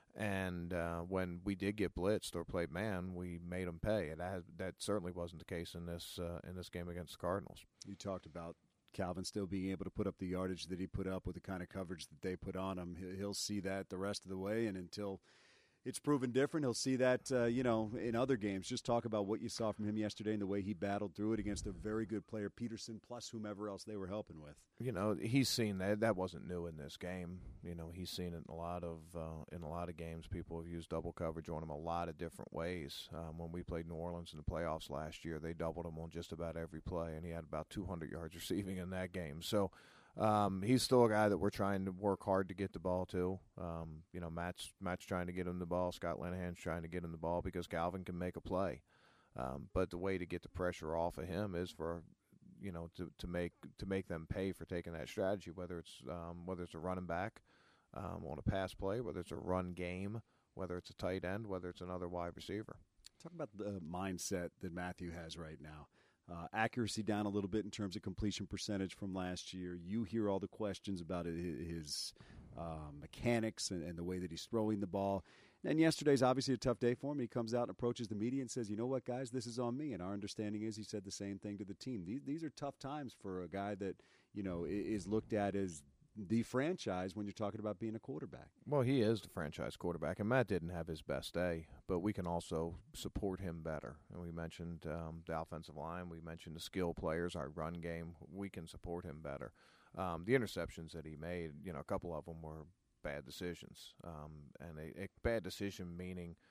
And uh, when we did get blitzed or played man, we made them pay. And that, that certainly wasn't the case in this uh, in this game against the Cardinals. You talked about Calvin still being able to put up the yardage that he put up with the kind of coverage that they put on him. He'll see that the rest of the way, and until it's proven different, he'll see that, uh, you know, in other games. Just talk about what you saw from him yesterday and the way he battled through it against a very good player, Peterson, plus whomever else they were helping with. You know, he's seen that. That wasn't new in this game. You know, he's seen it in a lot of uh, in a lot of games. People have used double coverage on him a lot of different ways. Um, when we played New Orleans in the playoffs last year, they doubled him on just about every play, and he had about two hundred yards receiving in that game. So um, he's still a guy that we're trying to work hard to get the ball to. Um, you know, Matt's, Matt's trying to get him the ball. Scott Linehan's trying to get him the ball because Calvin can make a play. Um, but the way to get the pressure off of him is for – you know, to, to make to make them pay for taking that strategy, whether it's um, whether it's a running back um, on a pass play, whether it's a run game, whether it's a tight end, whether it's another wide receiver. Talk about the mindset that Matthew has right now. Uh, accuracy down a little bit in terms of completion percentage from last year. You hear all the questions about his uh, mechanics and, and the way that he's throwing the ball. And yesterday's obviously a tough day for him. He comes out and approaches the media and says, you know what, guys, this is on me. And our understanding is he said the same thing to the team. These, these are tough times for a guy that, you know, is looked at as the franchise when you're talking about being a quarterback. Well, he is the franchise quarterback, and Matt didn't have his best day, but we can also support him better. And we mentioned um, the offensive line. We mentioned the skill players, our run game. We can support him better. Um, the interceptions that he made, you know, a couple of them were bad decisions, um, and a, a bad decision meaning,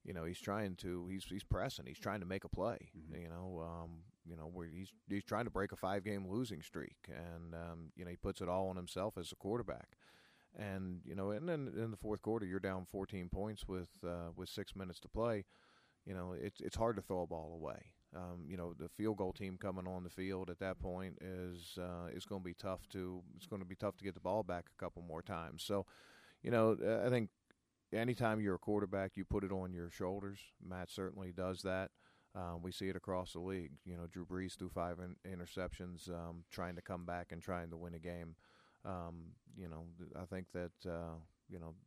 you know, he's trying to he's he's pressing, he's trying to make a play. Mm-hmm. You know, um, you know where he's he's trying to break a five game losing streak, and um, you know he puts it all on himself as a quarterback. And you know, and then in the fourth quarter, you're down fourteen points with uh, with six minutes to play. You know, it's it's hard to throw a ball away. Um, you know, the field goal team coming on the field at that point is uh, is going to be tough to it's going to be tough to get the ball back a couple more times. So, you know, I think anytime you're a quarterback, you put it on your shoulders. Matt certainly does that. Um, we see it across the league. You know, Drew Brees threw five in- interceptions, um, trying to come back and trying to win a game. Um, you know, I think that uh, you know,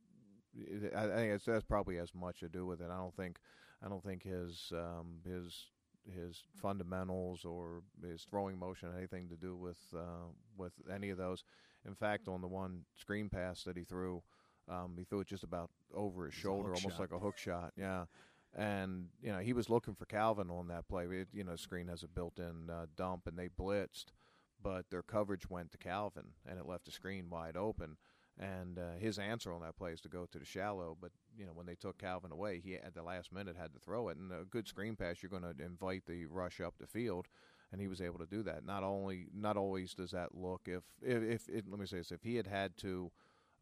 I think it's, that's probably as much to do with it. I don't think. I don't think his um, his his fundamentals or his throwing motion had anything to do with uh, with any of those. In fact, on the one screen pass that he threw, um, he threw it just about over his shoulder, almost shot. like a hook shot. Yeah, and you know he was looking for Calvin on that play. It, you know, screen has a built-in uh, dump, and they blitzed, but their coverage went to Calvin, and it left the screen wide open. And uh, his answer on that play is to go to the shallow. But, you know, when they took Calvin away, he at the last minute had to throw it. And a good screen pass, you're going to invite the rush up the field, and he was able to do that. Not only, not always does that look. If, if, if it, let me say this, if he had had to,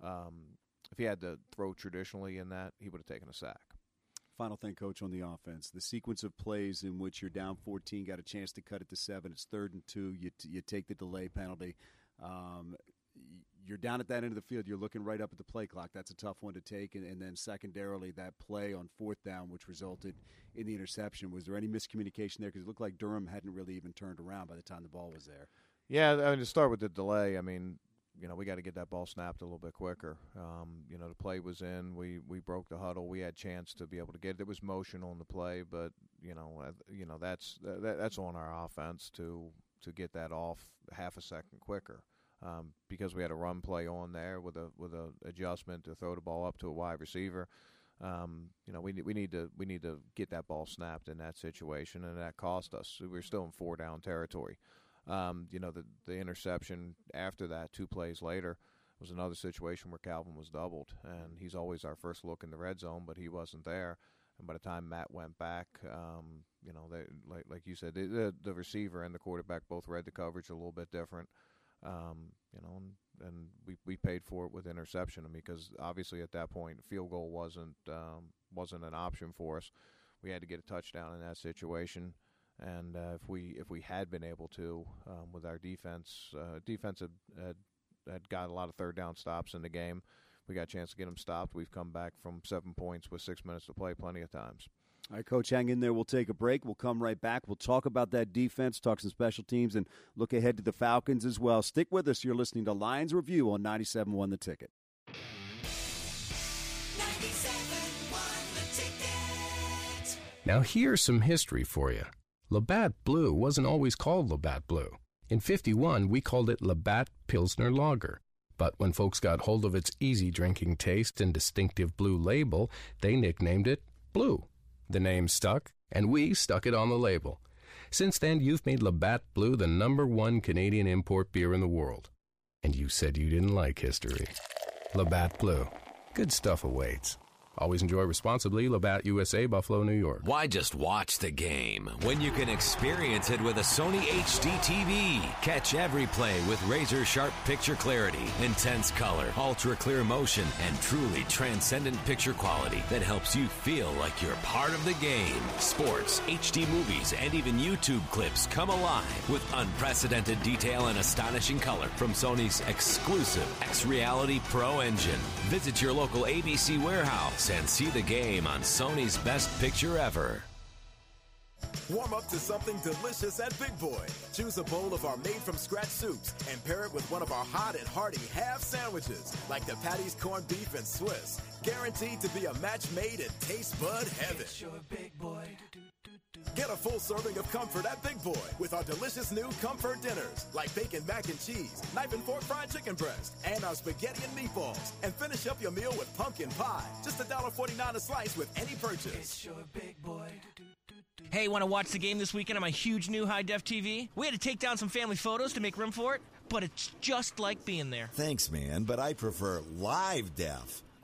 um, if he had to throw traditionally in that, he would have taken a sack. Final thing, Coach, on the offense. The sequence of plays in which you're down fourteen, got a chance to cut it to seven. It's third and two. You, t- you take the delay penalty. Um, You're down at that end of the field. You're looking right up at the play clock. That's a tough one to take. And, and then secondarily, that play on fourth down, which resulted in the interception. Was there any miscommunication there? Because it looked like Durham hadn't really even turned around by the time the ball was there. Yeah, I mean, to start with the delay, I mean, you know, we got to get that ball snapped a little bit quicker. Um, you know, the play was in. We we broke the huddle. We had chance to be able to get it. There was motion on the play, but, you know, uh, you know that's that, that's on our offense to to get that off half a second quicker. Um, because we had a run play on there with a with a adjustment to throw the ball up to a wide receiver, um, you know we we need to we need to get that ball snapped in that situation, and that cost us. We were still in four down territory. Um, you know the the interception after that, two plays later, was another situation where Calvin was doubled, and he's always our first look in the red zone, but he wasn't there. And by the time Matt went back, um, you know they, like like you said, the the receiver and the quarterback both read the coverage a little bit different. Um, you know, and, and we, we paid for it with interception because obviously at that point field goal wasn't um, wasn't an option for us. We had to get a touchdown in that situation, and uh, if we if we had been able to um, with our defense, uh, defense had, had had got a lot of third down stops in the game. We got a chance to get them stopped. We've come back from seven points with six minutes to play plenty of times. All right, Coach, hang in there. We'll take a break. We'll come right back. We'll talk about that defense, talk some special teams, and look ahead to the Falcons as well. Stick with us. You're listening to Lions Review on ninety-seven point one The Ticket. ninety-seven point one The Ticket. Now here's some history for you. Labatt Blue wasn't always called Labatt Blue. In fifty-one, we called it Labatt Pilsner Lager. But when folks got hold of its easy drinking taste and distinctive blue label, they nicknamed it Blue. The name stuck, and we stuck it on the label. Since then, you've made Labatt Blue the number one Canadian import beer in the world. And you said you didn't like history. Labatt Blue. Good stuff awaits. Always enjoy responsibly. Labatt U S A, Buffalo, New York. Why just watch the game when you can experience it with a Sony H D T V? Catch every play with razor-sharp picture clarity, intense color, ultra-clear motion, and truly transcendent picture quality that helps you feel like you're part of the game. Sports, H D movies, and even YouTube clips come alive with unprecedented detail and astonishing color from Sony's exclusive X-Reality Pro engine. Visit your local A B C warehouse and see the game on Sony's best picture ever. Warm up to something delicious at Big Boy. Choose a bowl of our made-from-scratch soups and pair it with one of our hot and hearty half sandwiches, like the Patty's corned beef and Swiss. Guaranteed to be a match made in taste bud heaven. Big Boy. Get a full serving of comfort at Big Boy with our delicious new comfort dinners, like bacon mac and cheese, knife and fork fried chicken breast, and our spaghetti and meatballs. And finish up your meal with pumpkin pie. Just one dollar forty-nine a slice with any purchase. It's your Big Boy. Hey, want to watch the game this weekend on my huge new high-def T V? We had to take down some family photos to make room for it, but it's just like being there. Thanks, man, but I prefer live def.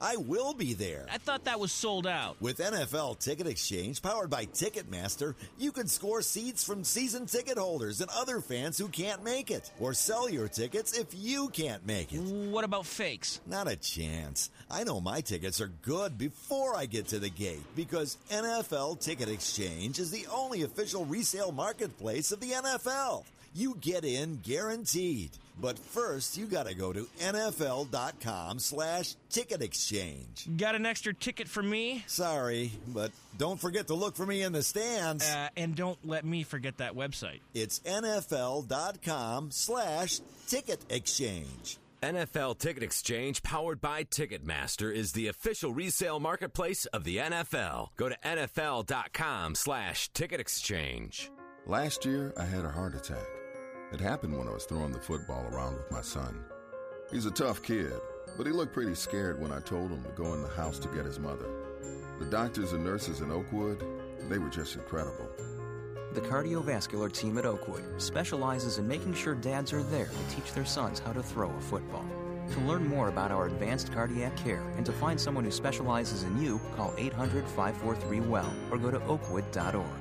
I will be there. I thought that was sold out. With N F L Ticket Exchange, powered by Ticketmaster, you can score seats from season ticket holders and other fans who can't make it. Or sell your tickets if you can't make it. What about fakes? Not a chance. I know my tickets are good before I get to the gate because N F L Ticket Exchange is the only official resale marketplace of the N F L. You get in guaranteed. But first, you got to go to nfl.com slash ticket exchange. Got an extra ticket for me? Sorry, but don't forget to look for me in the stands. Uh, and don't let me forget that website. It's nfl.com slash ticket exchange. N F L Ticket Exchange, powered by Ticketmaster, is the official resale marketplace of the N F L. Go to nfl.com slash ticket exchange. Last year, I had a heart attack. It happened when I was throwing the football around with my son. He's a tough kid, but he looked pretty scared when I told him to go in the house to get his mother. The doctors and nurses in Oakwood, they were just incredible. The cardiovascular team at Oakwood specializes in making sure dads are there to teach their sons how to throw a football. To learn more about our advanced cardiac care and to find someone who specializes in you, call eight hundred, five four three, W E L L or go to oakwood dot org.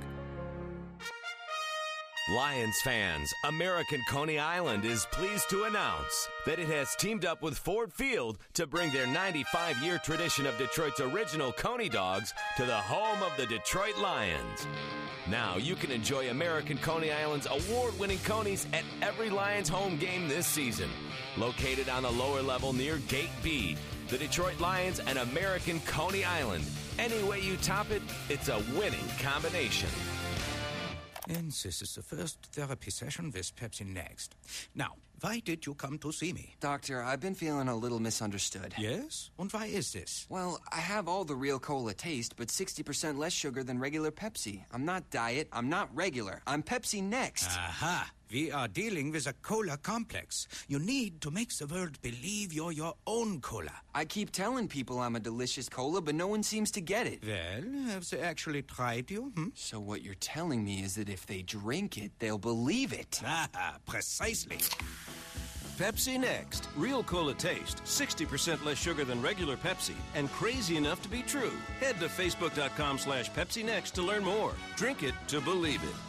Lions fans, American Coney Island is pleased to announce that it has teamed up with Ford Field to bring their ninety-five year tradition of Detroit's original Coney dogs to the home of the Detroit Lions. Now you can enjoy American Coney Island's award-winning Conies at every Lions home game this season. Located on the lower level near Gate B, the Detroit Lions and American Coney Island. Any way you top it, it's a winning combination. And this is the first therapy session with Pepsi Next. Now, why did you come to see me? Doctor, I've been feeling a little misunderstood. Yes? And why is this? Well, I have all the real cola taste, but sixty percent less sugar than regular Pepsi. I'm not diet, I'm not regular. I'm Pepsi Next. Aha! We are dealing with a cola complex. You need to make the world believe you're your own cola. I keep telling people I'm a delicious cola, but no one seems to get it. Well, have they actually tried you? Hmm? So what you're telling me is that if they drink it, they'll believe it. Ah, precisely. Pepsi Next. Real cola taste, sixty percent less sugar than regular Pepsi, and crazy enough to be true. Head to facebook.com slash Pepsi Next to learn more. Drink it to believe it.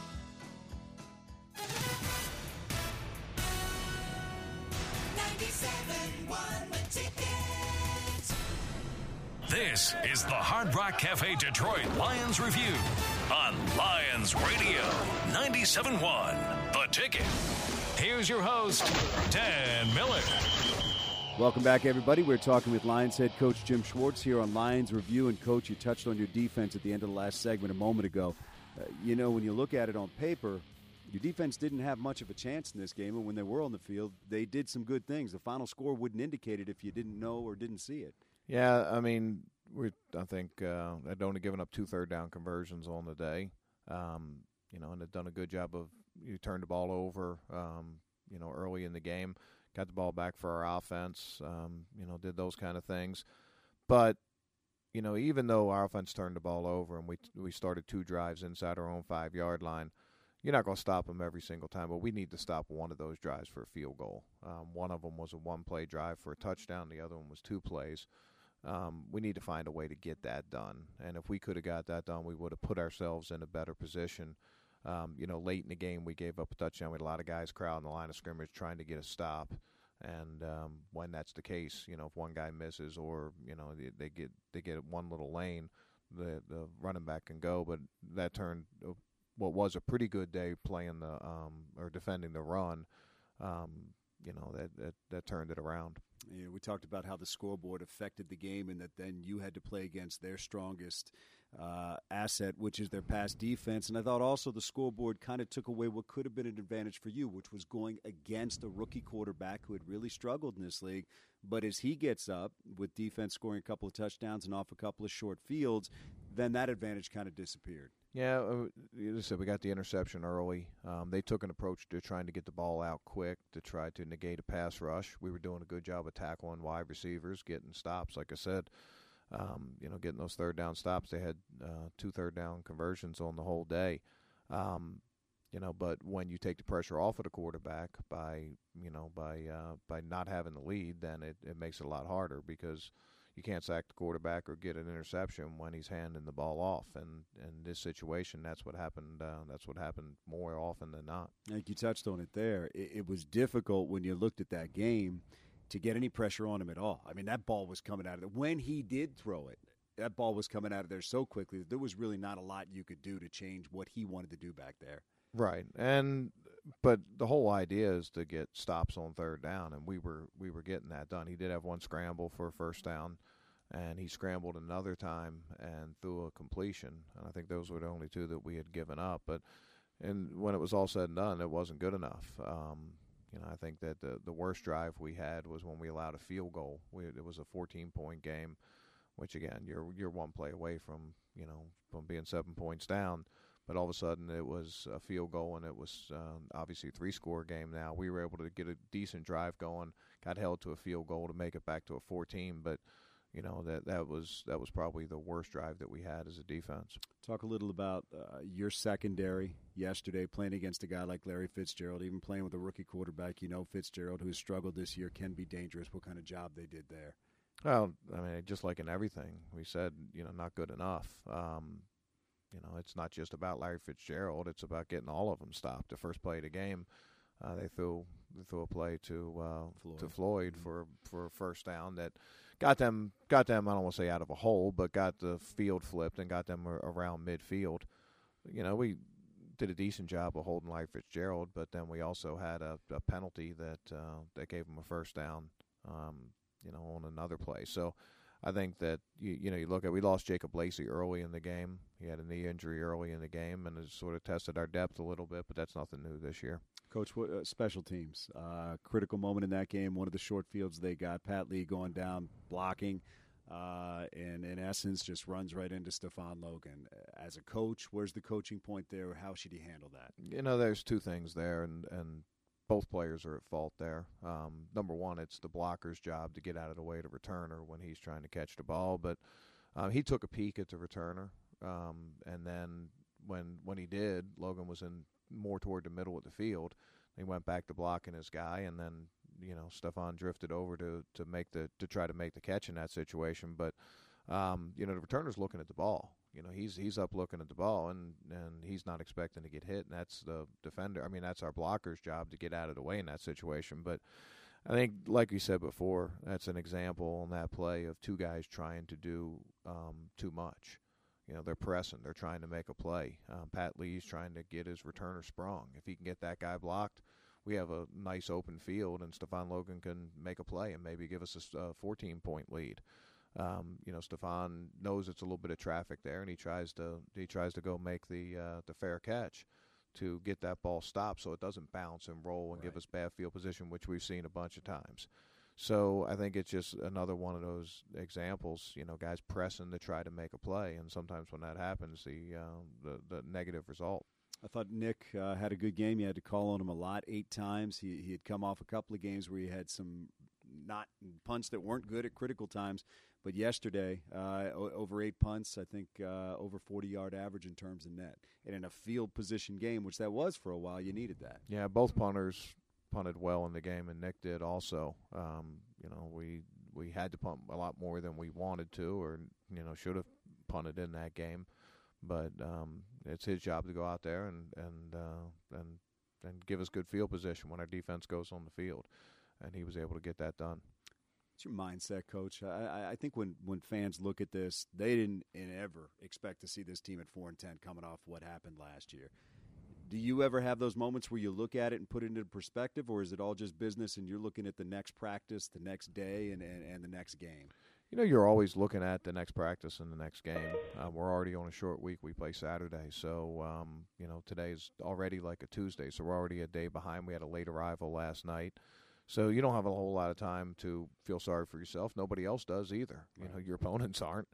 This is the Hard Rock Cafe Detroit Lions Review on Lions Radio ninety-seven point one. The Ticket. Here's your host, Dan Miller. Welcome back, everybody. We're talking with Lions head coach Jim Schwartz here on Lions Review. And, Coach, you touched on your defense at the end of the last segment a moment ago. Uh, you know, when you look at it on paper, your defense didn't have much of a chance in this game, and when they were on the field, they did some good things. The final score wouldn't indicate it if you didn't know or didn't see it. Yeah, I mean, we I think uh, they'd only given up two third down conversions on the day, um, you know, and they've done a good job of you turned the ball over, um, you know, early in the game, got the ball back for our offense, um, you know, did those kind of things. But, you know, even though our offense turned the ball over and we we started two drives inside our own five-yard line, you're not going to stop them every single time, but we need to stop one of those drives for a field goal. Um, one of them was a one-play drive for a touchdown. The other one was two plays. Um, we need to find a way to get that done. And if we could have got that done, we would have put ourselves in a better position. Um, you know, late in the game, we gave up a touchdown. We had a lot of guys crowding the line of scrimmage trying to get a stop. And um, when that's the case, you know, if one guy misses or, you know, they, they get they get one little lane, the, the running back can go. But that turned what was a pretty good day playing the um, or defending the run. Um, you know, that, that that turned it around. Yeah, we talked about how the scoreboard affected the game and that then you had to play against their strongest uh, asset, which is their pass defense. And I thought also the scoreboard kind of took away what could have been an advantage for you, which was going against a rookie quarterback who had really struggled in this league. But as he gets up with defense scoring a couple of touchdowns and off a couple of short fields, then that advantage kind of disappeared. Yeah, uh, as I said, we got the interception early. Um, they took an approach to trying to get the ball out quick to try to negate a pass rush. We were doing a good job of tackling wide receivers, getting stops. Like I said, um, you know, getting those third down stops. They had uh, two third down conversions on the whole day. Um, you know, but when you take the pressure off of the quarterback by, you know, by uh, by not having the lead, then it, it makes it a lot harder because, you can't sack the quarterback or get an interception when he's handing the ball off. And in this situation, that's what happened. Uh, that's what happened more often than not. I think you touched on it there. It, it was difficult when you looked at that game to get any pressure on him at all. I mean, that ball was coming out of there. When he did throw it, that ball was coming out of there so quickly that there was really not a lot you could do to change what he wanted to do back there. Right, and but the whole idea is to get stops on third down, and we were we were getting that done. He did have one scramble for a first down, and he scrambled another time and threw a completion. And I think those were the only two that we had given up. But and when it was all said and done, it wasn't good enough. Um, you know, I think that the the worst drive we had was when we allowed a field goal. We, it was a fourteen-point game, which again, you're you're one play away from you know from being seven points down. But all of a sudden, it was a field goal, and it was uh, obviously a three-score game now. We were able to get a decent drive going, got held to a field goal to make it back to a fourteen. But, you know, that that was that was probably the worst drive that we had as a defense. Talk a little about uh, your secondary yesterday, playing against a guy like Larry Fitzgerald, even playing with a rookie quarterback. You know Fitzgerald, who has struggled this year, can be dangerous. What kind of job they did there? Well, I mean, just like in everything, we said, you know, not good enough. Um You know, it's not just about Larry Fitzgerald. It's about getting all of them stopped. The first play of the game, uh, they threw they threw a play to uh, Floyd. to Floyd mm-hmm. for for a first down that got them got them. I don't want to say out of a hole, but got the field flipped and got them around midfield. You know, we did a decent job of holding Larry Fitzgerald, but then we also had a, a penalty that uh, that gave them a first down. Um, you know, on another play. So. I think that, you, you know, you look at, we lost Jacob Lacey early in the game. He had a knee injury early in the game, and it sort of tested our depth a little bit, but that's nothing new this year. Coach, what, uh, special teams, uh, critical moment in that game, one of the short fields they got, Pat Lee going down, blocking, uh, and in essence just runs right into Stephon Logan. As a coach, where's the coaching point there? How should he handle that? You know, there's two things there, and, and both players are at fault there. Um, number one, it's the blocker's job to get out of the way to returner when he's trying to catch the ball. But um, he took a peek at the returner, um, and then when when he did, Logan was in more toward the middle of the field. He went back to blocking his guy, and then you know Stephon drifted over to to make the to try to make the catch in that situation. But um, you know the returner's looking at the ball. You know, he's he's up looking at the ball, and, and he's not expecting to get hit, and that's the defender. I mean, that's our blocker's job to get out of the way in that situation. But I think, like you said before, that's an example on that play of two guys trying to do um, too much. You know, they're pressing. They're trying to make a play. Um, Pat Lee's trying to get his returner sprung. If he can get that guy blocked, we have a nice open field, and Stephon Logan can make a play and maybe give us a fourteen-point lead. Um, you know, Stephon knows it's a little bit of traffic there, and he tries to he tries to go make the uh, the fair catch to get that ball stopped so it doesn't bounce and roll and right. give us bad field position, which we've seen a bunch of times. So I think it's just another one of those examples. You know, guys pressing to try to make a play, and sometimes when that happens, the uh, the, the negative result. I thought Nick uh, had a good game. You had to call on him a lot, eight times. He he had come off a couple of games where he had some not punts that weren't good at critical times. But yesterday, uh, over eight punts, I think uh, over forty-yard average in terms of net. And in a field position game, which that was for a while, you needed that. Yeah, both punters punted well in the game, and Nick did also. Um, you know, we we had to punt a lot more than we wanted to, or you know, should have punted in that game. But um, it's his job to go out there and and uh, and and give us good field position when our defense goes on the field, and he was able to get that done. What's your mindset, Coach? I, I think when, when fans look at this, they didn't ever expect to see this team at four and ten coming off what happened last year. Do you ever have those moments where you look at it and put it into perspective, or is it all just business and you're looking at the next practice, the next day, and, and, and the next game? You know, you're always looking at the next practice and the next game. Uh, we're already on a short week. We play Saturday. So, um, you know, today's already like a Tuesday, so we're already a day behind. We had a late arrival last night. So you don't have a whole lot of time to feel sorry for yourself. Nobody else does either. You know, your opponents aren't.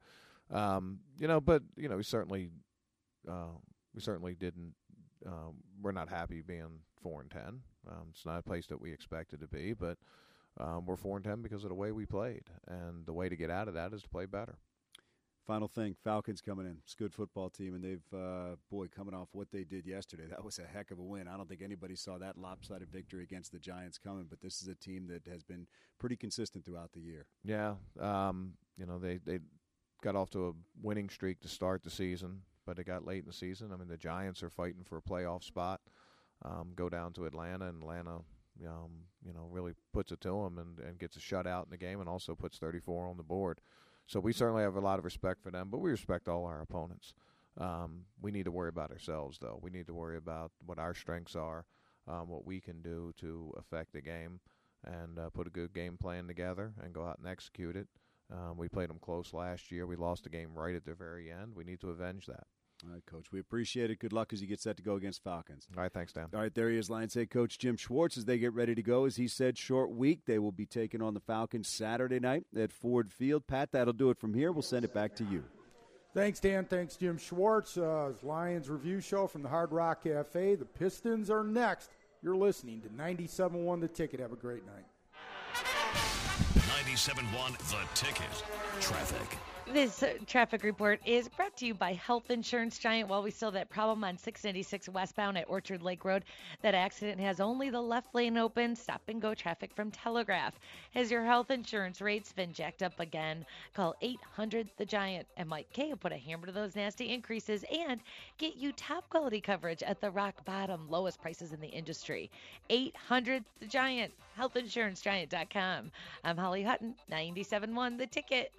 Um, you know, but you know, we certainly, uh, we certainly didn't. Um, we're not happy being four and ten. Um, it's not a place that we expected to be, but um, we're four and ten because of the way we played, and the way to get out of that is to play better. final thing, Falcons coming in. It's a good football team, and they've, uh, boy, coming off what they did yesterday, that was a heck of a win. I don't think anybody saw that lopsided victory against the Giants coming, but this is a team that has been pretty consistent throughout the year. Yeah, um, you know, they, they got off to a winning streak to start the season, but it got late in the season. I mean, the Giants are fighting for a playoff spot. Um, go down to Atlanta, and Atlanta, um, you know, really puts it to them and, and gets a shutout in the game, and also puts thirty-four on the board. So we certainly have a lot of respect for them, but we respect all our opponents. Um, we need to worry about ourselves, though. We need to worry about what our strengths are, um, what we can do to affect the game, and uh, put a good game plan together and go out and execute it. Um, we played them close last year. We lost the game right at the very end. We need to avenge that. All right, Coach. We appreciate it. Good luck as he gets set to go against Falcons. All right, thanks, Dan. All right, there he is, Lions head coach Jim Schwartz, as they get ready to go. As he said, short week. They will be taking on the Falcons Saturday night at Ford Field. Pat, that'll do it from here. We'll send it back to you. Thanks, Dan. Thanks, Jim Schwartz. Uh, Lions Review Show from the Hard Rock Cafe. The Pistons are next. You're listening to ninety-seven point one The Ticket. Have a great night. ninety-seven point one The Ticket. Traffic. This uh, traffic report is brought to you by Health Insurance Giant. While we still have that problem on six ninety-six westbound at Orchard Lake Road, that accident has only the left lane open. Stop and go traffic from Telegraph. Has your health insurance rates been jacked up again? Call eight hundred The Giant, and Mike K will put a hammer to those nasty increases and get you top quality coverage at the rock bottom, lowest prices in the industry. eight hundred The Giant, health insurance giant dot com. I'm Holly Hutton, ninety-seven point one The Ticket.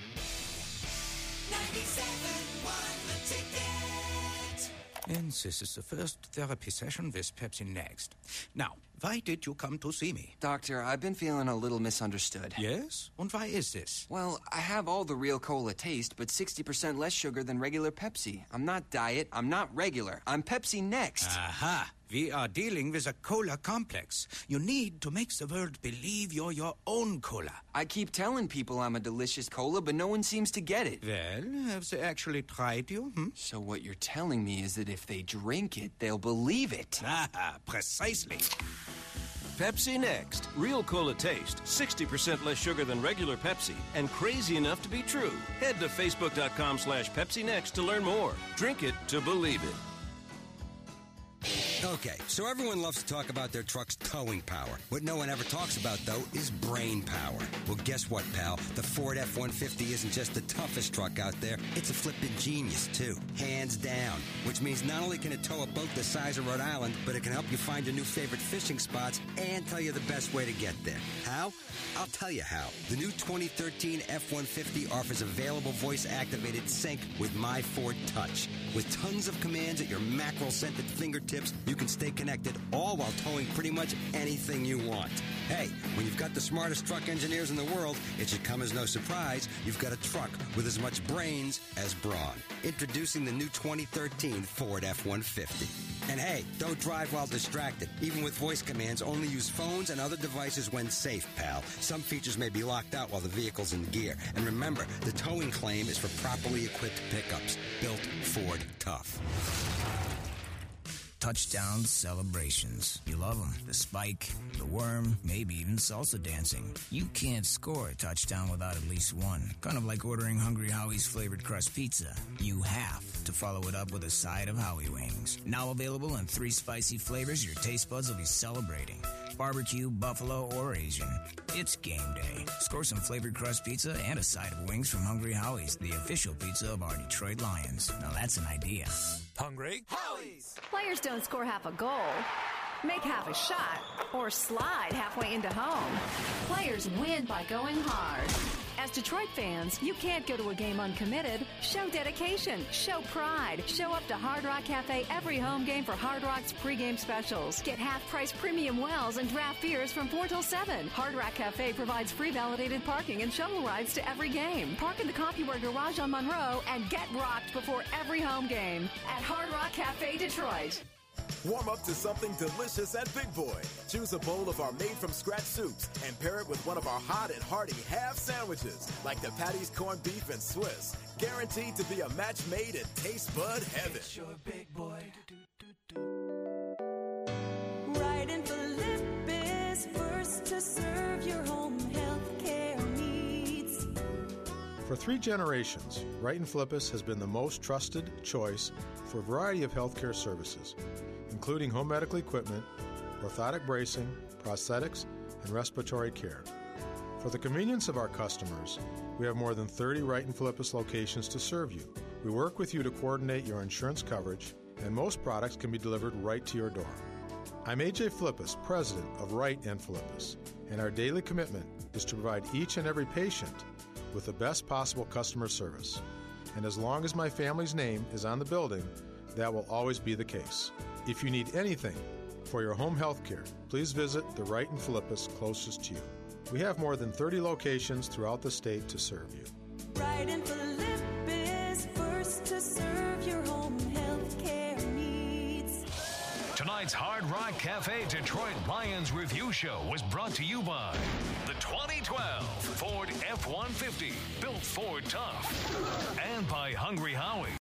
ninety-seven point one The Ticket. And this is the first therapy session with Pepsi Next. Now, why did you come to see me? Doctor, I've been feeling a little misunderstood. Yes? And why is this? Well, I have all the real cola taste, but sixty percent less sugar than regular Pepsi. I'm not diet. I'm not regular. I'm Pepsi Next. Aha. We are dealing with a cola complex. You need to make the world believe you're your own cola. I keep telling people I'm a delicious cola, but no one seems to get it. Well, have they actually tried you? Hmm? So what you're telling me is that if they drink it, they'll believe it. Ah, precisely. Pepsi Next. Real cola taste, sixty percent less sugar than regular Pepsi, and crazy enough to be true. Head to facebook.com slash Pepsi Next to learn more. Drink it to believe it. Okay, so everyone loves to talk about their truck's towing power. What no one ever talks about, though, is brain power. Well, guess what, pal? The Ford F one fifty isn't just the toughest truck out there, it's a flippin' genius, too. Hands down. Which means not only can it tow a boat the size of Rhode Island, but it can help you find your new favorite fishing spots and tell you the best way to get there. How? I'll tell you how. The new twenty thirteen F one fifty offers available voice-activated sync with My Ford Touch. With tons of commands at your mackerel-scented fingertips, you can stay connected all while towing pretty much anything you want. Hey, when you've got the smartest truck engineers in the world, it should come as no surprise you've got a truck with as much brains as brawn. Introducing the new twenty thirteen Ford F one fifty. And hey, don't drive while distracted. Even with voice commands, only use phones and other devices when safe, pal. Some features may be locked out while the vehicle's in gear. And remember, the towing claim is for properly equipped pickups. Built Ford Tough. Touchdown celebrations. You love them. The spike, the worm, maybe even salsa dancing. You can't score a touchdown without at least one. Kind of like ordering Hungry Howie's flavored crust pizza. You have to follow it up with a side of Howie wings. Now available in three spicy flavors your taste buds will be celebrating. Barbecue, buffalo, or Asian. It's game day. Score some flavored crust pizza and a side of wings from Hungry Howie's, the official pizza of our Detroit Lions. Now that's an idea. Hungry? Howie's! Players don't score half a goal, make half a shot, or slide halfway into home. Players win by going hard. As Detroit fans, you can't go to a game uncommitted. Show dedication, show pride, show up to Hard Rock Cafe every home game for Hard Rock's pregame specials. Get half-price premium wells and draft beers from four till seven. Hard Rock Cafe provides free validated parking and shuttle rides to every game. Park in the CompuWare garage on Monroe and get rocked before every home game at Hard Rock Cafe Detroit. Warm up to something delicious at Big Boy. Choose a bowl of our made-from-scratch soups and pair it with one of our hot and hearty half sandwiches, like the Patty's corned beef and Swiss. Guaranteed to be a match made in taste bud heaven. It's your Big Boy. Riding for Lip is first to serve your home health care needs. For three generations, Wright and Philippus has been the most trusted choice for a variety of healthcare services, including home medical equipment, orthotic bracing, prosthetics, and respiratory care. For the convenience of our customers, we have more than thirty Wright and Philippus locations to serve you. We work with you to coordinate your insurance coverage, and most products can be delivered right to your door. I'm A J Philippus, president of Wright and Philippus, and our daily commitment is to provide each and every patient with the best possible customer service. And as long as my family's name is on the building, that will always be the case. If you need anything for your home health care, please visit the Wright and Philippus closest to you. We have more than thirty locations throughout the state to serve you. Wright and Philippus, first to serve your home health care needs. Tonight's Hard Rock Cafe Detroit Lions Review Show was brought to you by the twenty twelve Ford F one fifty, built Ford tough, and by Hungry Howie.